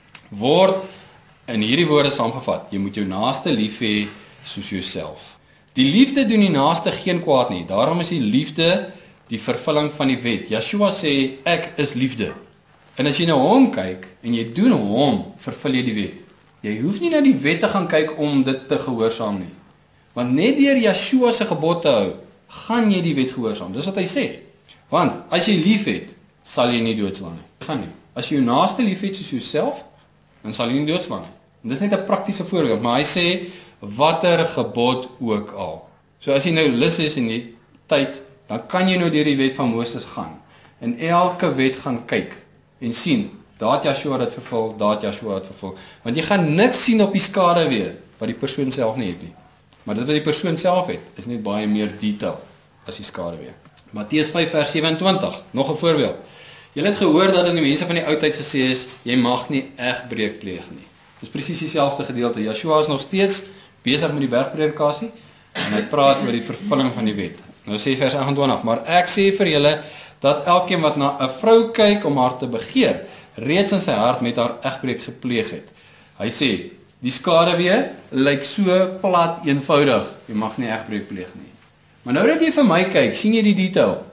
[SPEAKER 1] word in hierdie woorde saamgevat. Jy moet jou naaste lief hê soos jouself. Die liefde doen die naaste geen kwaad nie. Daarom is die liefde die vervulling van die wet. Yeshua sê, ek is liefde. En as jy na hom kyk en jy doen hom, vervul jy die wet. Jy hoef nie na die wet te gaan kyk om dit te gehoorsaam nie. Want net deur Yeshua se gebod te hou, gaan jy die wet gehoorsaam. Dis wat hy sê. Want as jy lief het, sal jy nie doodslaan nie. Gaan nie. As jy jou naaste lief het soos jouself, dan sal jy nie doodslaan nie. En dis net 'n praktiese voorbeeld, maar hy sê watter gebod ook al. So as jy nou lus is in die tyd, dan kan jy nou deur die wet van Moses gaan en elke wet gaan kyk en sien, daar het Yeshua dit vervul, daar het Yeshua dit vervul. Want jy gaan niks sien op die skaduwee wat die persoon self nie het nie. Maar dit wat die persoon self het, is net baie meer detail as die skaduwee. Matteus 5 vers 27, nog 'n voorbeeld. Julle het gehoor dat in die mense van die ou tyd gesê is, jy mag nie egbreek pleeg nie. Dis presies dieselfde gedeelte. Yeshua is nog steeds besig met die bergpredikasie en hy praat oor die vervulling van die wet. Nou sê vers 28, maar ek sê vir julle dat elkeen wat na 'n vrou kyk om haar te begeer, reeds in sy hart met haar egbreek gepleeg het. Hy sê, die skaduwee lyk so plat eenvoudig, jy mag nie egbreek pleeg nie. Maar nou dat jy vir my kyk, sien jy die detail.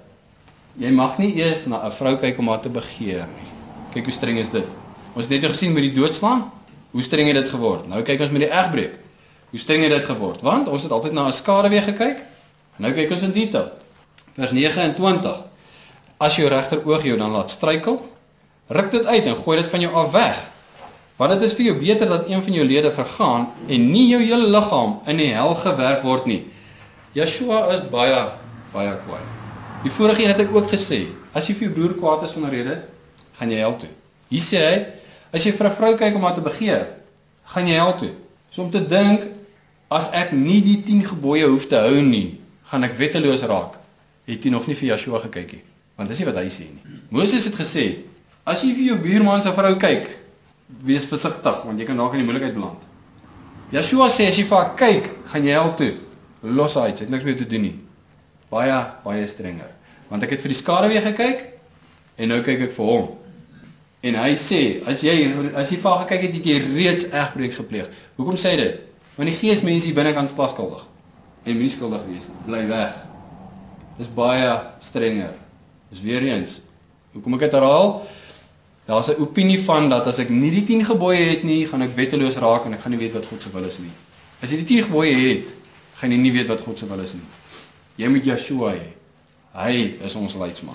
[SPEAKER 1] Jy mag nie eers na 'n vrou kyk om haar te begeer nie. Kyk hoe streng is dit. Ons het net gesien met die doodslaan, hoe streng het dit geword. Nou kyk ons met die egbreek. Hoe streng het dit geword? Want ons het altyd na 'n skaduwee gekyk. Nou kyk ons in detail. Vers 29. As jou regteroog jou dan laat struikel, ruk dit uit en gooi dit van jou af weg. Want dit is vir jou beter dat een van jou lede vergaan en nie jou hele liggaam in die hel gewerp word nie. Yeshua is baie kwaad. Die vorige een het ek ook gesê, as jy vir jou broer kwaad is sonder rede, gaan jy hel toe. Hier sê hy, as jy vir 'n vrou kyk om haar te begeer, gaan jy hel toe. So om te dink, as ek nie die 10 gebooie hoef te hou nie, gaan ek wetteloos raak, het jy nog nie vir Yeshua gekyk nie. Want dis nie wat hy sê nie. Moses het gesê, As jy vir jou buurman se vrou kyk, wees versigtig, want jy kan dalk in die moeilikheid beland. Yeshua sê, as jy vir haar kyk, gaan jy hel toe. Los haar uit, sy het niks meer te doen nie. Baie, baie strenger. Want ek het vir die skaduwee gekyk, en nou kyk ek vir hom. En hy sê, as jy vir haar gekyk het jy reeds egbreek gepleeg. Hoekom sê hy dit? Want die gees mense hier binnekant is skuldig. En nie skuldig wees, bly weg. Dis baie strenger. Dis weer eens. Hoekom ek dit herhaal? Daar is 'n opinie van dat as ek nie die 10 gebooie het nie, gaan ek wetteloos raak en ek gaan nie weet wat God se wil is nie. As jy die 10 gebooie het, gaan jy nie weet wat God se wil is nie. Jy moet Yeshua hê. Hy is ons leidsman.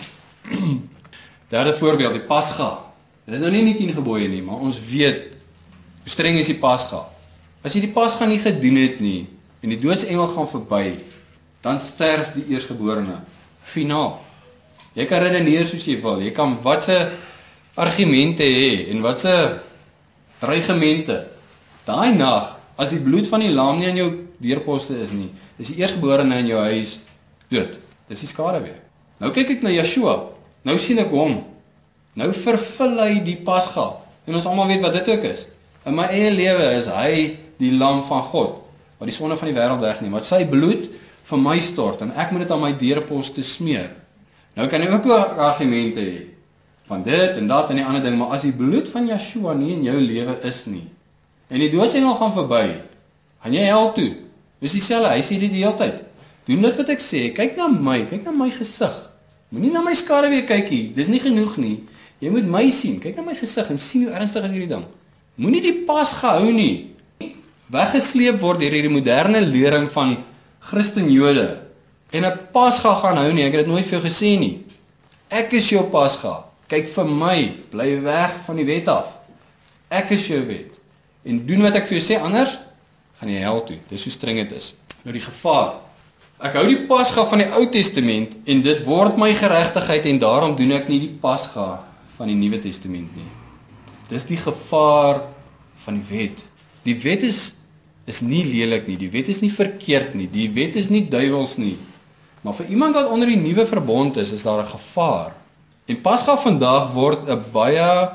[SPEAKER 1] Derde voorbeeld, die Pasga. Dit is nou nie die 10 gebooie nie, maar ons weet hoe streng is die Pasga. As jy die Pasga nie gedoen het nie en die doodsengel gaan verby, dan sterf die eersgeborene. Finaal. Jy kan redeneer soos jy wil. Jy kan watse argumente hê en watse dreigemente. Daai nag, as die bloed van die lam nie aan jou deurposte is nie, is die eersgeborene in jou huis dood. Dis die skaduwee. Nou kyk ek na Yeshua. Nou sien ek hom. Nou vervul hy die Pasga. En ons almal weet wat dit ook is. In my eie lewe is hy die lam van God, wat die sonde van die wêreld wegneem, wat sy bloed vir my stort en ek moet dit aan my deurposte smeer. Nou kan jy ook argumente hê van dit en dat en die ander ding, maar as die bloed van Yeshua nie in jou lewe is nie, en die doodsengel gaan verby, gaan jy hel toe. Dis dieselfde, hy sê dit die hele tyd. Doen dit wat ek sê, kyk na my gesig. Moenie na my skaduwee kyk nie, dis nie genoeg nie. Jy moet my sien, kyk na my gesig en sien hoe ernstig is hierdie ding. Moenie die Pasga hou nie. Weggesleep word deur hierdie moderne lering van Christen-Jode en 'n Pasga gaan hou nie, ek het dit nooit vir jou gesê nie. Ek is jou Pasga. Kyk vir my, bly weg van die wet af. Ek is jou wet. En doen wat ek vir jou sê, anders gaan jy hel toe. Dis hoe streng dit is. Nou die gevaar. Ek hou die Pasga van die Ou Testament en dit word my geregtigheid en daarom doen ek nie die Pasga van die Nuwe Testament nie. Dis die gevaar van die wet. Die wet is nie lelik nie, die wet is nie verkeerd nie, die wet is nie duiwels nie. Maar vir iemand wat onder die nuwe verbond is daar 'n gevaar. En Pasga vandag word 'n baie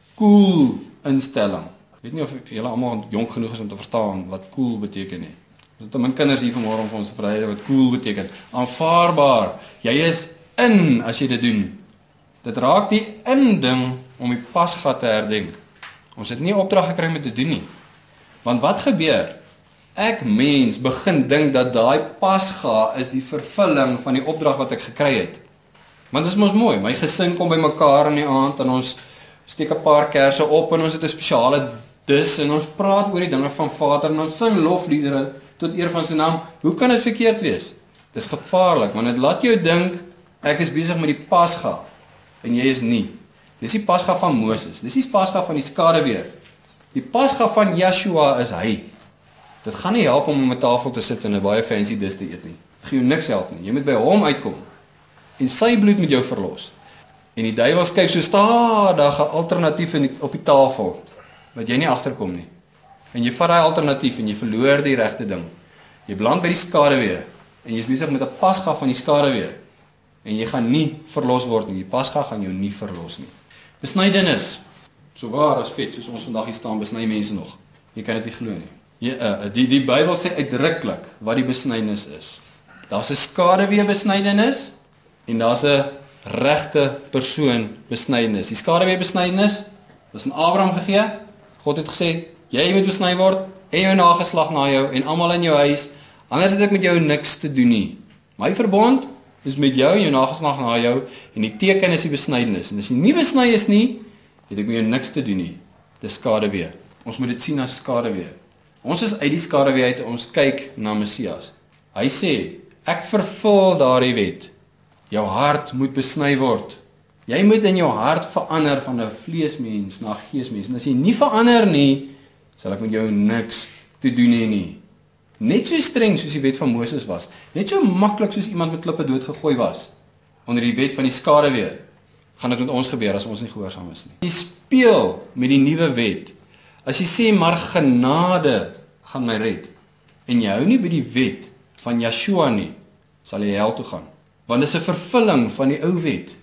[SPEAKER 1] cool instelling. Ek weet nie of julle almal jonk genoeg is om te verstaan wat cool beteken nie. Ons het my kinders hier vanmôre om vir ons te verduidelik wat cool beteken. Aanvaarbaar. Jy is in as jy dit doen. Dit raak die inding om die Pasga te herdenk. Ons het nie opdrag gekry om dit te doen nie. Want wat gebeur? Ek mens begin dink dat daai Pasga is die vervulling van die opdrag wat ek gekry het. Want dit is mos mooi, my gesin kom bymekaar in die aand en ons steek 'n paar kersse op en ons het 'n spesiale dis en ons praat oor die dinge van Vader en ons sing lofliedere tot eer van sy naam. Hoe kan dit verkeerd wees? Dis gevaarlik want dit laat jou dink ek is besig met die Pasga en jy is nie. Dis die Pasga van Moses, dis die Pasga van die skaduwee. Die Pasga van Yeshua is hy. Dit gaan nie help om 'n tafel te sit en 'n baie fancy dis te eet nie. Dit gaan jou niks help nie. Jy moet by hom uitkom. En sy bloed moet jou verlos. En die duiwel skryf so stadig 'n alternatief op die tafel wat jy nie agterkom nie. En jy vat daai alternatief en jy verloor die regte ding. Jy beland by die skaduwee en jy's besig met 'n Pasga van die skaduwee. En jy gaan nie verlos word nie. Die Pasga gaan jou nie verlos nie. Besnydenis. So waar as vet, soos ons vandag hier staan, besny mense nog. Jy kan dit nie glo nie. Die Bybel sê uitdruklik wat die besnydenis is. Daar's 'n skaduwee besnydenis en daar's 'n regte persoon besnydenis. Die skaduwee besnydenis was aan Abraham gegee. God het gesê, jy moet besny word en jou nageslag na jou en almal in jou huis, anders het ek met jou niks te doen nie. My verbond is met jou en jou nageslag na jou en die teken is die besnydenis. En as jy nie besny is nie, het ek met jou niks te doen nie. Dis skaduwee. Ons moet dit sien as skaduwee. Ons is uit die skaduwee uit, ons kyk na Messias. Hy sê, ek vervul daardie wet. Jou hart moet besny word. Jy moet in jou hart verander van 'n vleesmens na 'n geesmens. En as jy nie verander nie, sal ek met jou niks te doen hê nie. Net so streng soos die wet van Moses was. Net so maklik soos iemand met klippe doodgegooi was onder die wet van die skaduwee. Gaan dit met ons gebeur as ons nie gehoorsaam is nie. Jy speel met die nuwe wet. As jy sê maar genade gaan my red en jy hou nie by die wet van Yeshua nie, sal jy hel toe gaan. Want dit is 'n vervulling van die ou wet.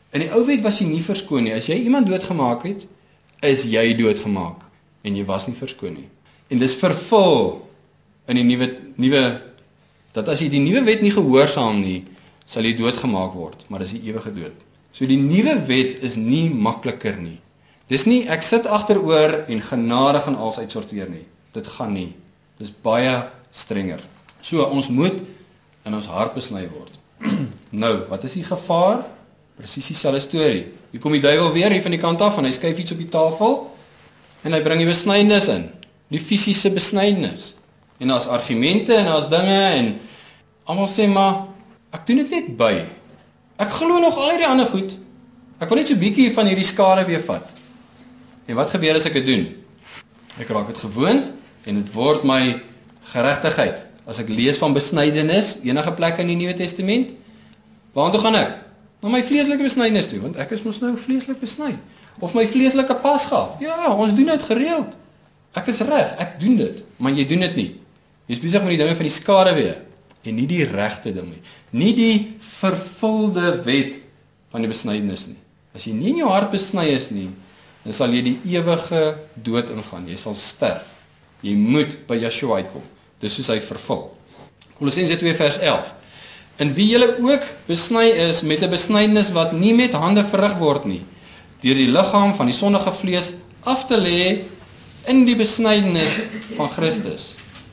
[SPEAKER 1] In die ou wet was jy nie verskoon nie. As jy iemand doodgemaak het, is jy doodgemaak en jy was nie verskoon nie. En dis vervul in die nuwe dat as jy die nuwe wet nie gehoorsaam nie, sal jy doodgemaak word, maar dis die ewige dood. So die nuwe wet is nie makliker nie. Dis nie ek sit agteroor en genade gaan alles uitsorteer nie. Dit gaan nie. Dis baie strenger. So ons moet in ons hart besny word. Nou, wat is die gevaar? Presies dieselfde storie. Hier kom die duiwel weer hier van die kant af en hy skuif iets op die tafel en hy bring die besnydenis in. Die fisiese besnydenis. En daar's argumente en daar's dinge en almal sê maar ek doen dit net by. Ek glo nog al die ander goed. Ek wil net so bietjie van hierdie skade weer vat. En wat gebeur as ek dit doen? Ek raak dit gewoond en dit word my geregtigheid. As ek lees van besnydenis, enige plek in die Nuwe Testament, waartoe gaan ek? Na my vleeslike besnydenis toe, want ek is mos nou vleeslik besny. Of my vleeslike pasga. Ja, ons doen dit gereeld. Ek is reg, ek doen dit, maar jy doen dit nie. Jy's besig met die dinge van die skade weer en nie die regte ding nie. Nie die vervulde wet van die besnydenis nie. As jy nie in jou hart besny is nie, dan sal jy die ewige dood ingaan. Jy sal sterf. Jy moet by Yeshua uitkom. Dis soos hy vervul. Kolossense 2 vers 11. In wie julle ook besny is met 'n besnydenis wat nie met hande verrig word nie, deur die liggaam van die sondige vlees af te lê in die besnydenis van Christus.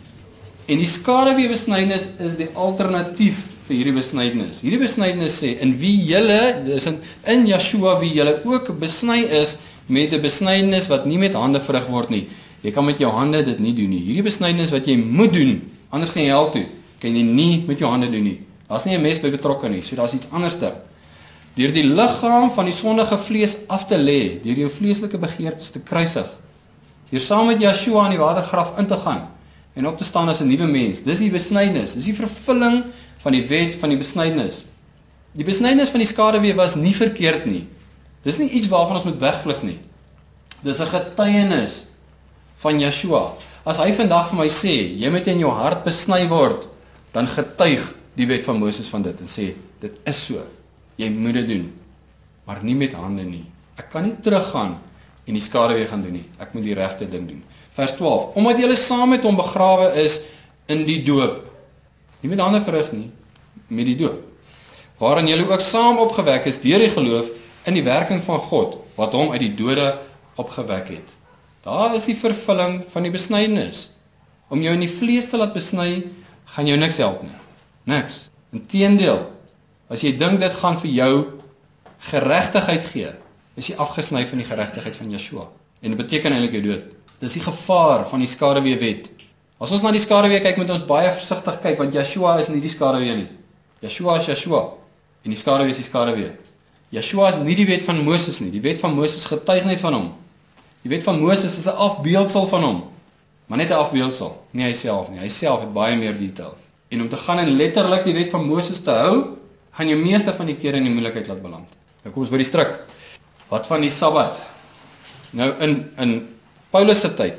[SPEAKER 1] En die skaduweebesnydenis is die alternatief vir hierdie besnydenis. Hierdie besnydenis sê, in wie julle, dis in Yeshua wie julle ook besny is met 'n besnydenis wat nie met hande verrig word nie. Jy kan met jou hande dit nie doen nie. Hierdie besnydenis wat jy moet doen, anders gaan jy hel toe, kan jy nie met jou hande doen nie. Daar's nie 'n mes by betrokke nie, so daar's iets anders daar. Deur die liggaam van die sondige vlees af te lê, deur jou vleeslike begeertes te kruisig. Deur saam met Yeshua in die watergraf in te gaan en op te staan as 'n nuwe mens. Dis die besnydenis, dis die vervulling van die wet van die besnydenis. Die besnydenis van die skaduwee was nie verkeerd nie. Dis nie iets waarvan ons moet wegvlug nie. Dis 'n getuienis van Yeshua. As hy vandag vir my sê, jy moet in jou hart besny word, dan getuig die wet van Moses van dit en sê, dit is so. Jy moet dit doen, maar nie met hande nie. Ek kan nie teruggaan en die skaduwee gaan doen nie. Ek moet die regte ding doen. Vers 12. Omdat julle saam met hom begrawe is in die doop. Nie met hande verrig nie, met die doop. Waarin julle ook saam opgewek is deur die geloof in die werking van God, wat hom uit die dode opgewek het. Daar is die vervulling van die besnydenis. Om jou in die vlees te laat besny, gaan jou niks help nie. Niks. Inteendeel, as jy dink dit gaan vir jou geregtigheid gee, is jy afgesny van die geregtigheid van Yeshua. En dit beteken eintlik jou dood. Dis die gevaar van die skaduweewet. As ons na die skaduwee kyk, moet ons baie versigtig kyk, want Yeshua is nie die skaduwee nie. Yeshua is Yeshua, en die skaduwee is die skaduwee. Yeshua is nie die wet van Moses nie. Die wet van Moses getuig net van hom. Die wet van Moses is 'n afbeeldsel van hom, maar net 'n afbeeldsel, nie hy self nie. Hy self het baie meer detail. En om te gaan en letterlik die wet van Moses te hou, gaan jou meeste van die kere in die moeilikheid laat beland. Nou kom ons by die stryk. Wat van die Sabbat? Nou in Paulus se tyd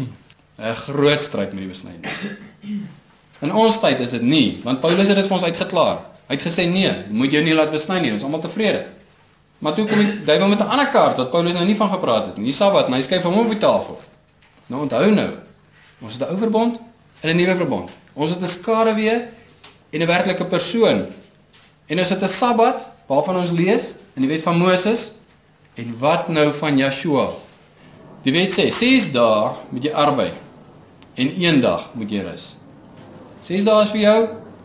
[SPEAKER 1] 'n groot stryd met die besnydenis. In ons tyd is dit nie, want Paulus het dit vir ons uitgeklaar. Hy het gesê nee, moet jou nie laat besny nie, ons is almal tevrede. Maar toe kom die duiwel met 'n ander kaart wat Paulus nou nie van gepraat het nie. Die Sabbat, en hy skuif hom op die tafel. Nou onthou nou, ons het 'n ou verbond en 'n nuwe verbond. Ons het 'n skaduwee en 'n werklike persoon. En ons het 'n Sabbat waarvan ons lees in die wet van Moses. En wat nou van Yeshua? Die wet sê 6 dae moet jy arbei en 1 dag moet jy rus. 6 dae is vir jou,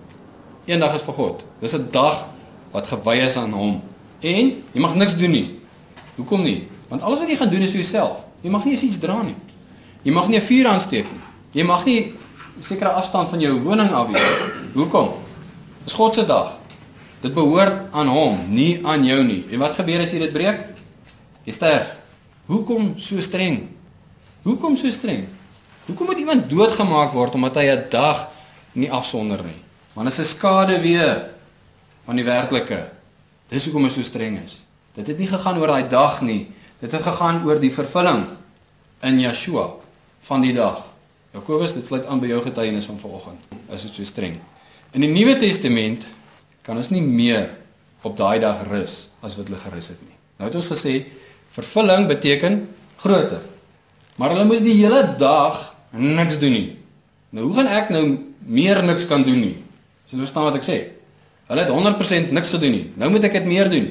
[SPEAKER 1] 1 dag is vir God. Dis 'n dag wat gewy is aan hom. En jy mag niks doen nie. Hoekom nie? Want alles wat jy gaan doen is vir jouself. Jy mag nie eens iets dra nie. Jy mag nie 'n vuur aansteek nie. Jy mag nie 'n sekere afstand van jou woning af wees. Hoekom? Dis God se dag. Dit behoort aan hom, nie aan jou nie. En wat gebeur as jy dit breek? Jy sterf. Hoekom so streng? Hoekom so streng? Hoekom moet iemand doodgemaak word omdat hy 'n dag nie afsonder nie? Want dit is 'n skaduwee van die werklike. Dis hoekom hy so streng is. Dit het nie gegaan oor daai dag nie. Dit het gegaan oor die vervulling in Yeshua van die dag. Jakobus, dit sluit aan by jou getuienis van vanoggend. Is dit so streng? In die Nuwe Testament kan ons nie meer op daai dag rus as wat hulle gerus het nie. Nou het ons gesê, vervulling beteken groter. Maar hulle moes die hele dag niks doen nie. Nou hoe gaan ek nou meer niks kan doen nie? So jy verstaan wat ek sê? Hulle het 100% niks gedoen nie. Nou moet ek dit meer doen.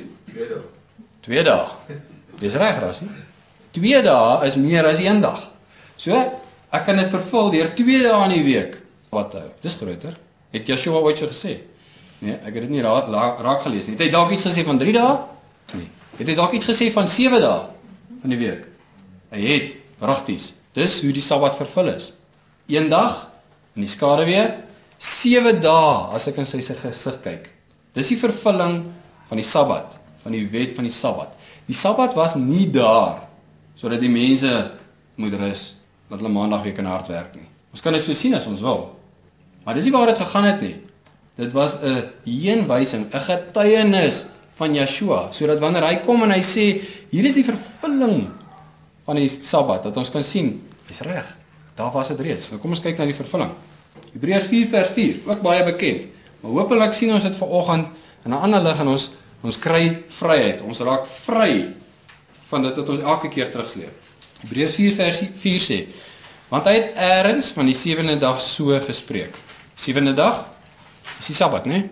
[SPEAKER 1] 2 dae. Dis reg, Rassie. 2 dae is meer as 1 dag. So, ek kan dit vervul deur 2 dae in die week. Wat hou? Dis groter. Het Joshua ooit so gesê? Nee, ek het dit nie raak gelees nie. Het hy dalk iets gesê van 3 dae? Nee. Het hy dalk iets gesê van 7 dae van die week? Hy het, pragties. Dis hoe die Sabbat vervul is. 1 dag in die skaduwee, 7 dae as ek in sy gesig kyk. Dis die vervulling van die Sabbat, van die wet van die Sabbat. Die Sabbat was nie daar sodat die mense moet rus, dat hulle maandag weer kan hard werk nie. Ons kan dit so sien as ons wil. Maar dis nie waar dit gegaan het nie. Dit was 'n heenwysing, 'n getuienis van Yeshua, sodat wanneer hy kom en hy sê, hier is die vervulling van die Sabbat, dat ons kan sien, dis reg. Daar was dit reeds. Nou kom ons kyk na die vervulling. Hebreërs 4 vers 4, ook baie bekend. Maar hopelik sien ons dit vanoggend in 'n ander lig en ons kry vryheid. Ons raak vry van dit wat ons elke keer terugsleep. Hebreërs 4 vers 4 sê, want hy het eers van die 7de dag so gespreek. 7de dag is die Sabbat, né?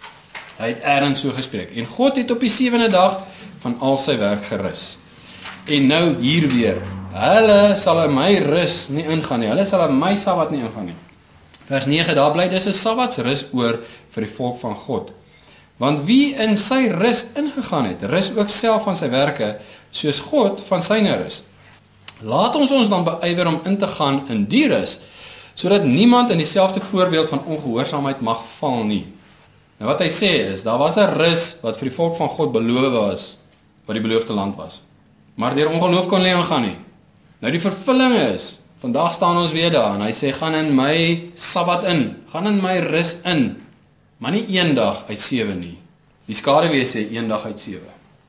[SPEAKER 1] Hy het eers so gespreek. En God het op die 7de dag van al sy werk gerus. En nou hier weer, hulle sal in my rus nie ingaan nie. Hulle sal in my Sabbat nie ingaan nie. Vers 9, daar bly dis 'n Sabbatsrus oor vir die volk van God. Want wie in sy rus ingegaan het, rus ook self van sy werke, soos God van syne rus. Laat ons dan beywer om in te gaan in die rus, sodat niemand in dieselfde voorbeeld van ongehoorsaamheid mag val nie. Nou wat hy sê is, daar was 'n rus wat vir die volk van God beloof was, wat die beloofde land was. Maar deur ongeloof kon hulle nie ingaan nie. Nou die vervulling is, vandag staan ons weer daar, en hy sê, gaan in my Sabbat in, gaan in my rus in, maar nie 1 dag uit 7 nie. Die skaduwee sê 1 dag uit 7.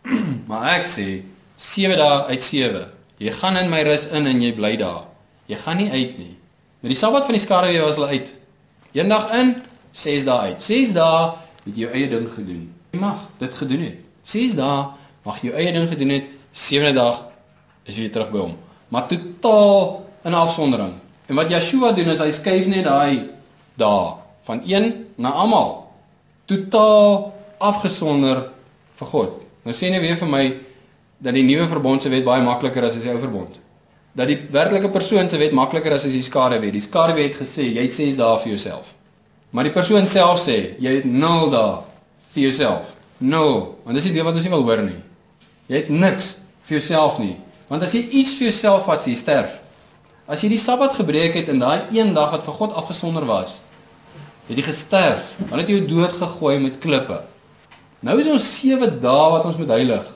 [SPEAKER 1] Maar ek sê, 7 dae uit 7. Jy gaan in my rus in en jy bly daar. Jy gaan nie uit nie. Met die Sabbat van die skaduwee was hulle uit. 1 dag in, 6 dae uit. 6 dae het jy jou eie ding gedoen. Jy mag dit gedoen het. 6 dae mag jy jou eie ding gedoen het, 7de dag is jy terug by hom. Maar totaal in afsondering. En wat Yeshua doen is, hy skuif net daai dae van 1 na almal. Totaal afgesonder vir God. Nou sê nie weer vir my, dat die nuwe verbond se wet baie makliker is as die ou verbond. Dat die werklike persoon se wet makliker is as die skaduwee. Die skaduwee het gesê, jy het 6 dae vir jouself. Maar die persoon self sê, jy het 0 dae vir jouself. 0. Want dis die deel wat ons nie wil hoor nie. Jy het niks vir jouself nie. Want as jy iets vir jouself wat jy sterf. As jy die Sabbat gebreek het in daai 1 dag wat vir God afgesonder was, het jy gesterf. Dan het jy jou dood gegooi met klippe. Nou is ons 7 dae wat ons moet heilig.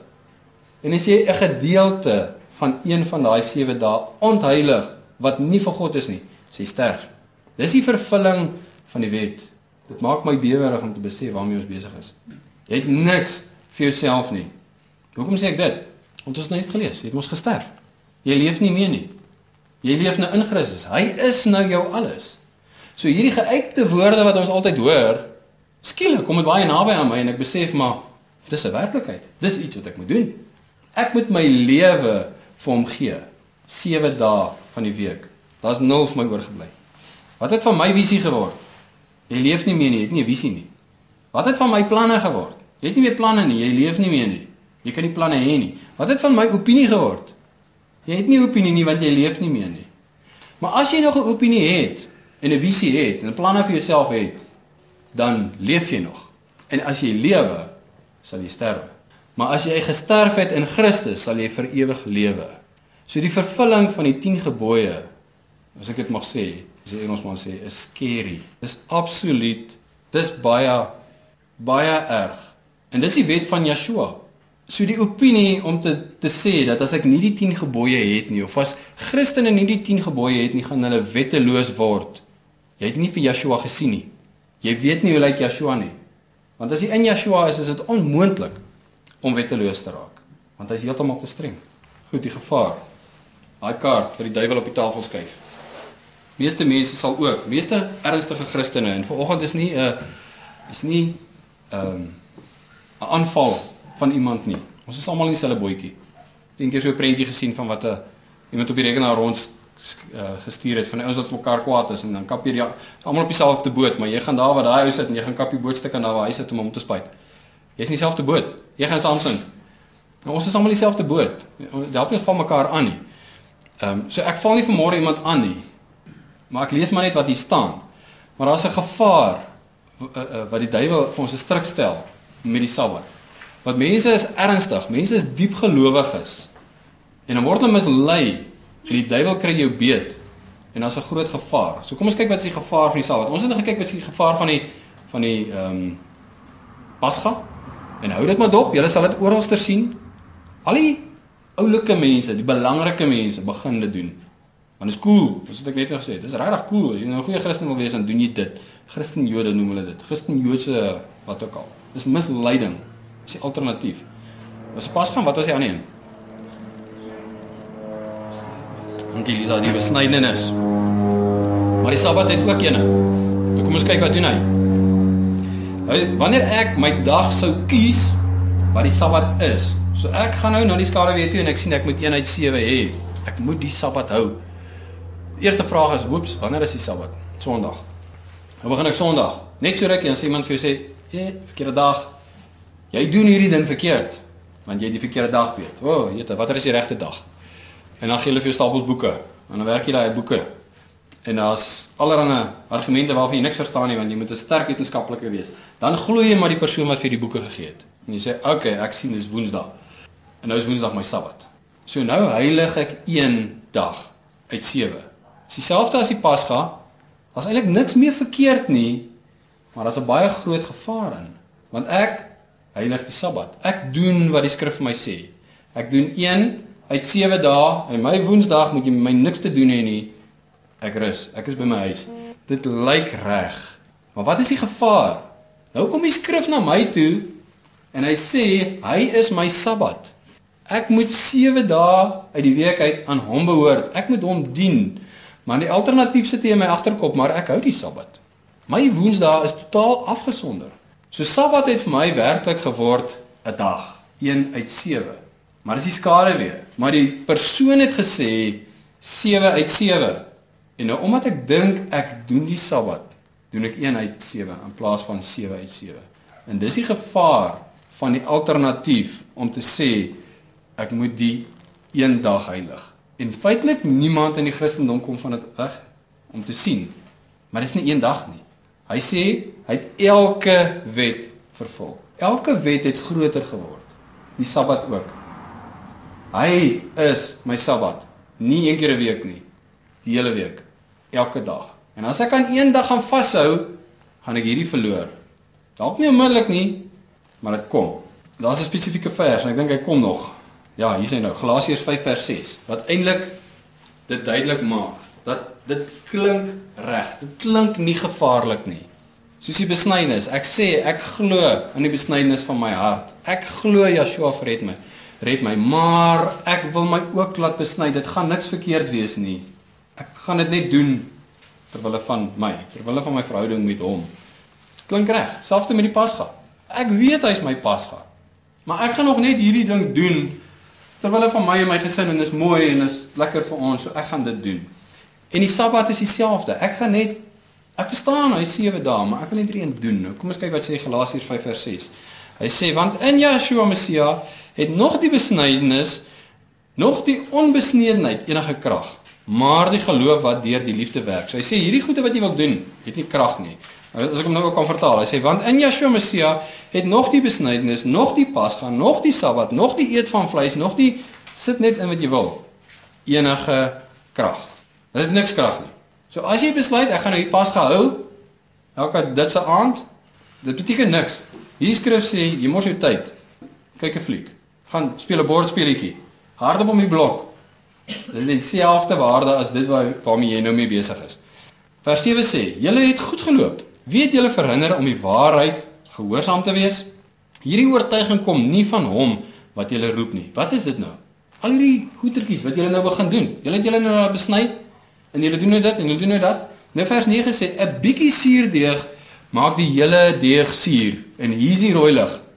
[SPEAKER 1] En as jy 'n gedeelte van een van daai 7 dae ontheilig, wat nie vir God is nie, sy sterf. Dis die vervulling van die wet. Dit maak my bewerig om te besef waarmee ons besig is. Jy het niks vir jouself nie. Hoekom sê ek dit? Want ons het net gelees, jy het mos gesterf. Jy leef nie meer nie. Jy leef nou in Christus. Hy is nou jou alles. So hierdie geuite woorde wat ons altyd hoor, skielik kom dit baie naby aan my en ek besef maar, dis 'n werklikheid. Dis iets wat ek moet doen. Ek moet my lewe vir hom gee. 7 dae van die week. Daar's 0 vir my oorgebly. Wat het van my visie geword? Jy leef nie meer nie, jy het nie 'n visie nie. Wat het van my planne geword? Jy het nie meer planne nie, jy leef nie meer nie. Jy kan nie planne hê nie. Wat het van my opinie geword? Jy het nie opinie nie, want jy leef nie meer nie. Maar as jy nog 'n opinie het, en 'n visie het, en planne vir jouself het, dan leef jy nog. En as jy lewe, sal jy sterwe. Maar as jy gesterf het in Christus, sal jy vir ewig lewe. So die vervulling van die 10 gebooie, as ek dit mag sê, as die Engelsman sê, is scary. Dis absoluut, dis baie erg. En dis die wet van Yeshua. So die opinie om te sê, dat as ek nie die 10 gebooie het nie, of as Christene nie die 10 gebooie het nie, gaan hulle wetteloos word. Jy het nie vir Yeshua gesien nie. Jy weet nie hoe lyk Yeshua nie. Want as jy in Yeshua is dit onmoontlik om wetteloos te raak. Want hy is heeltemal te streng. Goed, die gevaar. Daai kaart wat die duiwel op die tafel skuif. Meeste mense sal ook, meeste ernstige Christene, en vanoggend is nie 'n aanval van iemand nie. Ons is almal in dieselfde bootjie. Ek het 'n keer so 'n prentjie gesien van wat iemand op die rekenaar rond gestuur het van die ouens wat mekaar kwaad is en dan kap jy almal op dieselfde boot, maar jy gaan daar waar daai ou sit en jy gaan kap die bootstuk aan daar waar hy sit om hom te spuit. Jy's in dieselfde boot. Jy gaan saam sink. Nou, ons is almal in dieselfde boot. Dit help nie van mekaar aan nie. So ek val nie vanmôre iemand aan nie. Maar ek lees maar net wat hier staan. Maar daar's 'n gevaar wat die duiwel vir ons 'n stryk stel met die Sabbat. Want mense is ernstig, mense is diep gelowiges. En dan word hulle mislei en die duiwel kry jou beet. En daar's 'n groot gevaar. So kom ons kyk wat is die gevaar van die Sabbat. Ons het nou gekyk wat is die gevaar van die Pasga. En hou dit maar dop, julle sal dit oralster sien. Al die oulike mense, die belangrike mense begin dit doen. Want dit is cool, dis wat ek net nou gesê. Dis regtig cool. As jy nou 'n goeie Christen wil wees, dan doen jy dit. Christen-Jode noem hulle dit. Christen-Joodse wat ook al. Dis misleiding. Dis die alternatief. Was Pasga, wat was die ander een? Dankie Lisa, die besnydenis. Maar die Sabbat het ook ene. So kom ons kyk wat doen hy. Wanneer ek my dag sou kies wat die Sabbat is. So ek gaan nou na die skaduwee toe en ek sien ek moet 1 uit 7 hê. Ek moet die Sabbat hou. Die eerste vraag is, wanneer is die Sabbat? Sondag. Nou begin ek Sondag. Net so rukkie as iemand vir jou sê, verkeerde dag. Jy doen hierdie ding verkeerd, want jy het die verkeerde dag weet. Jette, wat is die regte dag? En dan gee hulle vir jou stapels boeke, en dan werk jy daai boeke. En daar's allerlei argumente waarvan jy niks verstaan nie, want jy moet 'n sterk wetenskaplike wees. Dan glo jy maar die persoon wat vir die boeke gegee het. En jy sê, okay, ek sien dis Woensdag. En nou is Woensdag my Sabbat. So nou heilig ek 1 dag uit 7. Dis dieselfde as die Pasga. Daar's eintlik niks meer verkeerd nie, maar daar's 'n baie groot gevaar in. Want ek heilig die Sabbat. Ek doen wat die skrif vir my sê. Ek doen 1 uit 7 dae, en my Woensdag moet jy my niks te doen hê nie. Ek rus, ek is by my huis. Dit lyk reg. Maar wat is die gevaar? Nou kom die skrif na my toe, en hy sê, hy is my Sabbat. Ek moet 7 dae uit die week uit aan hom behoort. Ek moet hom dien. Maar die alternatief sit hier in my agterkop, maar ek hou die Sabbat. My Woensdae is totaal afgesonder. So Sabbat het vir my werklik geword 'n dag, 1 uit 7. Maar dis die skaduwee. Maar die persoon het gesê 7 uit 7. En nou omdat ek dink ek doen die Sabbat, doen ek 1 uit 7 in plaas van 7 uit 7. En dis die gevaar van die alternatief om te sê ek moet die 1 dag heilig. En feitelik niemand in die Christendom kom van dit weg om te sien. Maar dis nie 1 dag nie. Hy sê hy het elke wet vervul. Elke wet het groter geword. Die Sabbat ook. Hy is my Sabbat. Nie 1 keer 'n week nie. Die hele week. Elke dag. En as ek aan 1 dag gaan vashou, gaan ek hierdie verloor. Dalk nie onmiddellik nie, maar dit kom. Daar's 'n spesifieke vers en ek dink hy kom nog. Ja, hier is hy nou, Galasiërs 5 vers 6, wat eintlik dit duidelik maak, dat dit klink reg, dit klink nie gevaarlik nie. Soos die besnydenis, ek sê, ek glo in die besnydenis van my hart, ek glo Yeshua red my, maar ek wil my ook laat besny, dit gaan niks verkeerd wees nie, ek gaan dit net doen, terwille van my verhouding met hom. Klink reg, selfs met die Pasga, ek weet hy is my Pasga, maar ek gaan nog net hierdie ding doen, terwille van my en my gesin, en is mooi, en is lekker vir ons, so ek gaan dit doen. En die Sabbat is dieselfde, ek verstaan, hy is 7 dae, maar ek wil net een doen. Nou, kom ons kyk wat sê Galasiërs 5 vers 6. Hy sê, want in Yeshua Messia het nog die besnydenis, nog die onbesnedenheid enige krag, maar die geloof wat deur die liefde werk. So hy sê, hierdie goede wat jy wil doen, het nie krag nie. As ek hom nou ook kan vertaal, hy sê, want in Yeshua Messia het nog die besnydenis, nog die Pasga, nog die Sabbat, nog die eet van vleis, nog die, sit net in wat jy wil, enige krag. Dit het niks krag nie. So as jy besluit, ek gaan nou die Pasga hou, elke dit se aand, dit beteken niks. Die skrif sê, jy mors jou tyd, kyk 'n fliek, gaan speel 'n bordspeletjie, hardop om die blok, dit is dieselfde waarde as dit waarmee jy nou mee besig is. Vers 7 sê, julle het goed geloop, wie het julle verhinder om die waarheid gehoorsaam te wees? Hierdie oortuiging kom nie van hom wat julle roep nie. Wat is dit nou? Al hierdie goetertjies wat julle nou begin doen, julle het julle nou besny, en julle doen nou dit, en julle doen nou dat. Nou vers 9 sê, 'n bietjie suurdeeg maak die hele deeg suur, en hier is die rooi lig.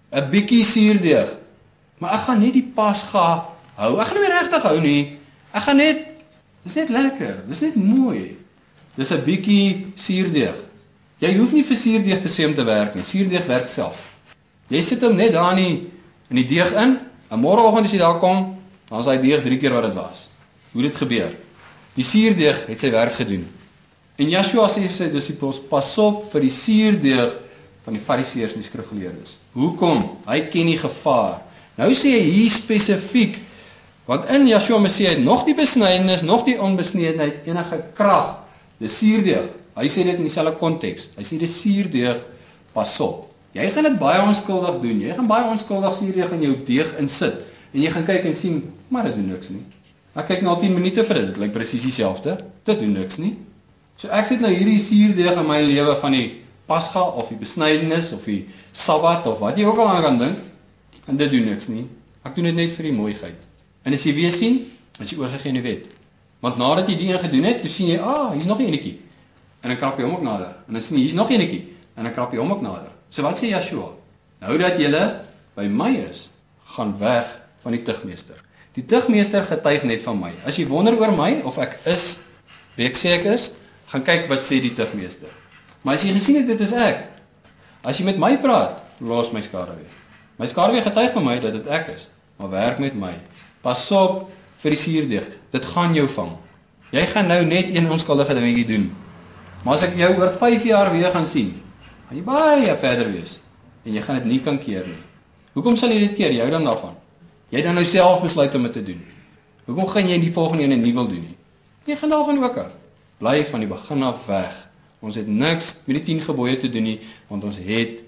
[SPEAKER 1] 'n bietjie suurdeeg. Maar ek gaan nie die Pasga hou. Ek gaan nie meer regtig hou nie. Ek gaan net, dis net lekker, dis net mooi. Dis 'n bietjie suurdeeg. Jy hoef nie vir suurdeeg te sê om te werk nie. Suurdeeg werk self. Jy sit hom net daar in die deeg in, en môreoggend as jy daar kom, dan is hy deeg 3 keer wat dit was. Hoe dit gebeur? Die suurdeeg het sy werk gedoen. En Yeshua sê vir sy disippels, pas op vir die suurdeeg van die Fariseërs en die skrifgeleerdes. Hoekom? Hy ken die gevaar. Nou sê hy hier spesifiek, want in Yeshua Messie het nog die besnydenis, nog die onbesnedenheid, enige krag. Dis suurdeeg. Hy sê dit in dieselfde konteks. Hy sê dis suurdeeg, pas op. Jy gaan dit baie onskuldig doen. Jy gaan baie onskuldig suurdeeg in jou deeg insit. En jy gaan kyk en sien, maar dit doen niks nie. Ek kyk nou al 10 minute vir dit lyk presies dieselfde. Dit doen niks nie. So ek sit nou hierdie suurdeeg in my lewe van die Pasga of die besnydenis of die Sabbat of wat jy ook al aan kan dink, en dit doen niks nie. Ek doen dit net vir die mooiheid. En as jy weer sien, as jy oorgegee aan die wet. Want nadat jy die een gedoen het, toe sien jy, hier's nog 'n enetjie. En dan krap jy hom ook nader. En dan sien jy, hier's nog 'n enetjie. En dan krap jy hom ook nader. So wat sê Yeshua? Nou dat julle by my is, gaan weg van die tugmeester. Die tugmeester getuig net van my. As jy wonder oor my of ek is wie ek sê ek is, gaan kyk wat sê die tugmeester. Maar as jy gesien het dit is ek. As jy met my praat, los my skaduwee. My skaduwee getuig van my dat dit ek is, maar werk met my. Pas op vir die suurdeeg. Dit gaan jou vang. Jy gaan nou net een onskuldige dingetjie doen. Maar as ek jou oor 5 jaar weer gaan sien, gaan jy baie verder wees en jy gaan dit nie kan keer nie. Hoekom sal jy dit keer? Jy hou dan daarvan. Jy dan nou self besluit om dit te doen. Hoekom gaan jy die volgende een nie wil doen nie? Jy gaan daarvan ook af. Bly van die begin af weg. Ons het niks met die 10 gebooie te doen nie, want ons het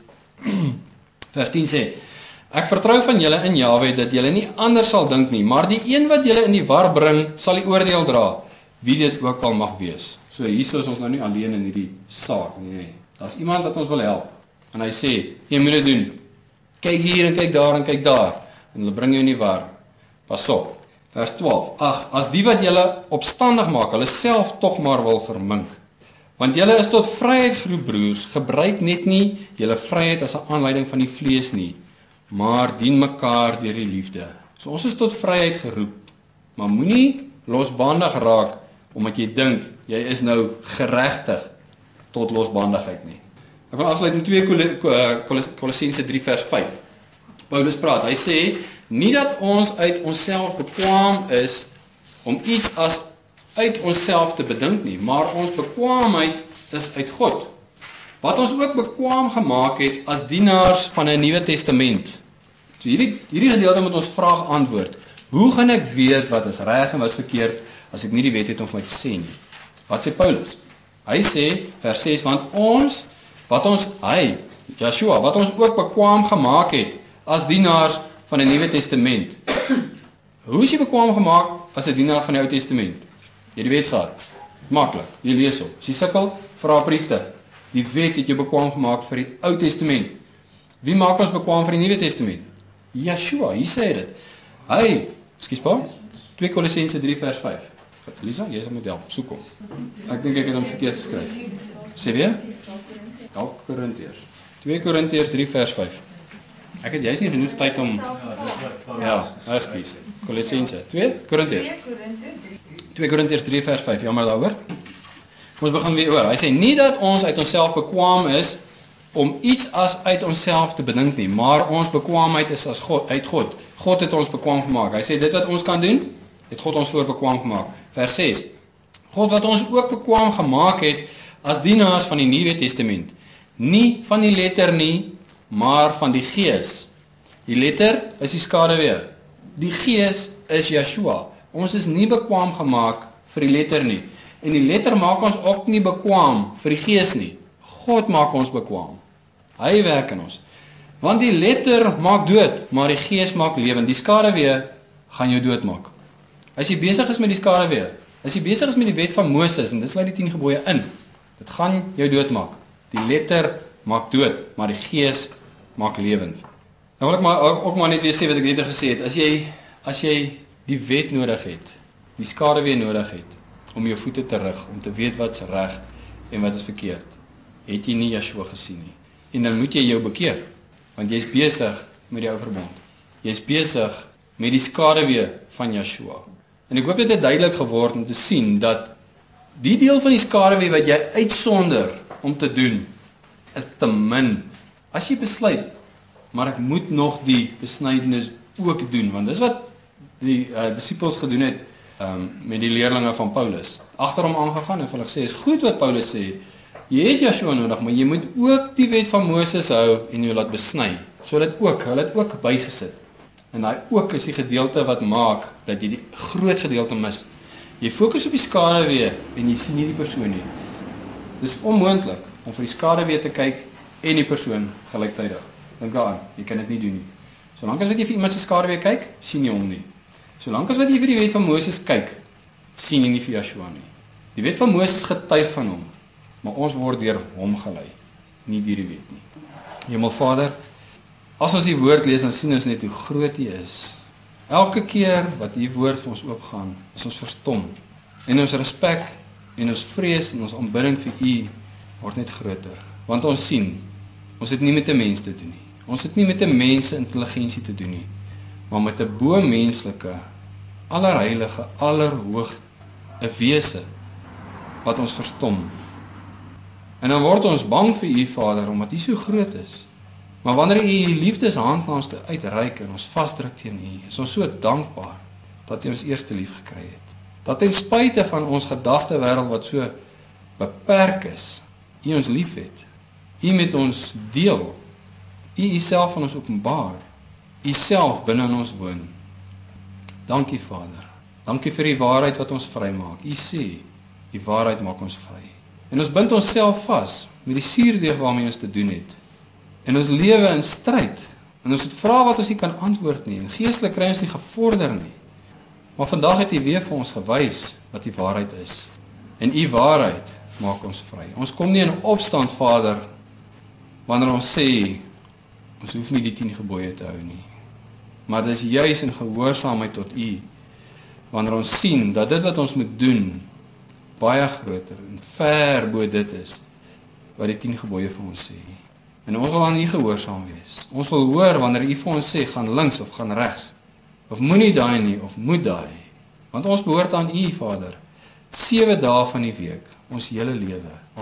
[SPEAKER 1] vers 10 sê: Ek vertrou van julle in Jahwe dat julle nie anders sal dink nie, maar die een wat julle in die war bring, sal die oordeel dra, wie dit ook al mag wees. So hier is ons nou nie alleen in hierdie saak nie. Daar's iemand wat ons wil help. En hy sê, jy moet dit doen. Kyk hier en kyk daar en kyk daar. En hulle bring jou in die war. Pas op. Vers 12. Ag, as die wat julle opstandig maak, hulle self tog maar wil vermink. Want julle is tot vryheid geroep, broers. Gebruik net nie julle vryheid as 'n aanleiding van die vlees nie, maar dien mekaar deur die liefde. So ons is tot vryheid geroep, maar moenie losbandig raak omdat jy dink jy is nou geregtig tot losbandigheid nie. Ek wil afsluit met 2 Kolossense 3 vers 5. Paulus praat, hy sê, nie dat ons uit onsself bekwaam is om iets as uit onsself te bedink nie, maar ons bekwaamheid is uit God. Wat ons ook bekwaam gemaak het as dienaars van 'n Nuwe Testament. So hierdie gedeelte moet ons vraag antwoord. Hoe gaan ek weet wat is reg en wat is verkeerd as ek nie die wet het om vir my te sê nie? Wat sê Paulus? Hy sê, vers 6, want Yeshua, wat ons ook bekwaam gemaak het as dienaars van 'n Nuwe Testament. Hoe is jy bekwaam gemaak as 'n dienaar van die Ou Testament? Jy die wet gehad. Maklik, jy lees op. As jy sukkel, vra 'n priester. Die wet het jou bekwaam gemaak vir die Ou Testament. Wie maak ons bekwaam vir die Nuwe Testament? Yeshua, hier sê dit. Hy, ekskuus pa, 2 Kolossense 3 vers 5. Lisa, jy sal moet help, soek hom. Ek dink ek het hom verkeerd geskryf. Sê weer? Dalk Korintiërs. 2 Korintiërs 3 vers 5. Ek het juist nie genoeg tyd om ekskuus. Kolossense 2 Korintiërs. 2 Korintiërs 3 vers 5. Jammer daaroor. Ons begin weer oor. Hy sê nie dat ons uit onsself bekwaam is om iets as uit onsself te bedink nie, maar ons bekwaamheid is as God, uit God. God het ons bekwaam gemaak. Hy sê dit wat ons kan doen, het God ons voor bekwaam gemaak. Vers 6. God wat ons ook bekwaam gemaak het as dienaars van die Nuwe Testament. Nie van die letter nie, maar van die gees. Die letter is die skaduwee. Die gees is Yeshua. Ons is nie bekwaam gemaak vir die letter nie. En die letter maak ons ook nie bekwaam vir die gees nie. God maak ons bekwaam. Hy werk in ons. Want die letter maak dood, maar die gees maak lewend. Die skaduwee gaan jou doodmaak. As jy besig is met die skaduwee, as jy besig is met die wet van Moses, en dit sluit die 10 gebooie in, dit gaan jou doodmaak. Die letter maak dood, maar die gees maak lewend. Nou wil ek ook maar net weer sê wat ek net gesê het. As jy die wet nodig het, die skaduwee nodig het, om jou voete te rig, om te weet wat's reg en wat is verkeerd, het jy nie Yeshua gesien nie. En dan moet jy jou bekeer, want jy's besig met die ou verbond. Jy's besig met die skaduwee van Yeshua. En ek hoop dit het duidelik geword om te sien dat die deel van die skaduwee wat jy uitsonder om te doen, is te min. As jy besluit, maar ek moet nog die besnydenis ook doen, want dis wat die disippels gedoen het met die leerlinge van Paulus. Agter hom aangegaan en vir hulle gesê, is goed wat Paulus sê, jy het Yeshua nodig, maar jy moet ook die wet van Moses hou en jou laat besny. So hulle het ook bygesit. En daai ook is die gedeelte wat maak dat jy die groot gedeelte mis. Jy fokus op die skaduwee en jy sien nie die persoon nie. Dis onmoontlik om vir die skaduwee te kyk en die persoon gelyktydig. Dink daaraan, jy kan dit nie doen nie. Solank as wat jy vir iemand se skaduwee kyk, sien jy hom nie. Solank as wat jy vir die wet van Moses kyk, sien jy nie vir Yeshua nie. Die wet van Moses getuig van hom, maar ons word deur hom gelei, nie deur die wet nie. Hemelvader, as ons die woord lees, dan sien ons net hoe groot U is. Elke keer wat U woord vir ons oopgaan, is ons verstom. En ons respek en ons vrees en ons aanbidding vir U word net groter. Want ons sien, ons het nie met 'n mens te doen nie. Ons het nie met 'n mens se intelligensie te doen nie, maar met 'n bo-menslike, allerheilige, allerhoog 'n wese wat ons verstom. En dan word ons bang vir U, Vader, omdat U so groot is. Maar wanneer U U liefdeshand na ons uitreik en ons vasdruk teen U, is ons so dankbaar dat U ons eerste lief gekry het. Dat ten spyte van ons gedagtewêreld wat so beperk is, U ons liefhet. U met ons deel. U Uself aan ons openbaar. U self binne in ons woon. Dankie Vader. Dankie vir die waarheid wat ons vrymaak. U sê, die waarheid maak ons vry. En ons bind onsself vas met die suurdeeg waarmee ons te doen het. En ons lewe in stryd. En ons het vrae wat ons nie kan antwoord nie. En geestelik kry ons nie gevorder nie. Maar vandag het U weer vir ons gewys wat die waarheid is. En U waarheid maak ons vry. Ons kom nie in opstand, Vader, wanneer ons sê, ons hoef nie die 10 gebooie te hou nie. Maar dit is juis in gehoorsaamheid tot U, wanneer ons sien dat dit wat ons moet doen, baie groter en ver bo dit is, wat die 10 gebooie vir ons sê. En ons wil aan U gehoorsaam wees. Ons wil hoor wanneer U vir ons sê, gaan links of gaan regs, of moenie daai nie, of moet daai. Want ons behoort aan U, Vader, 7 dae van die week, ons hele lewe.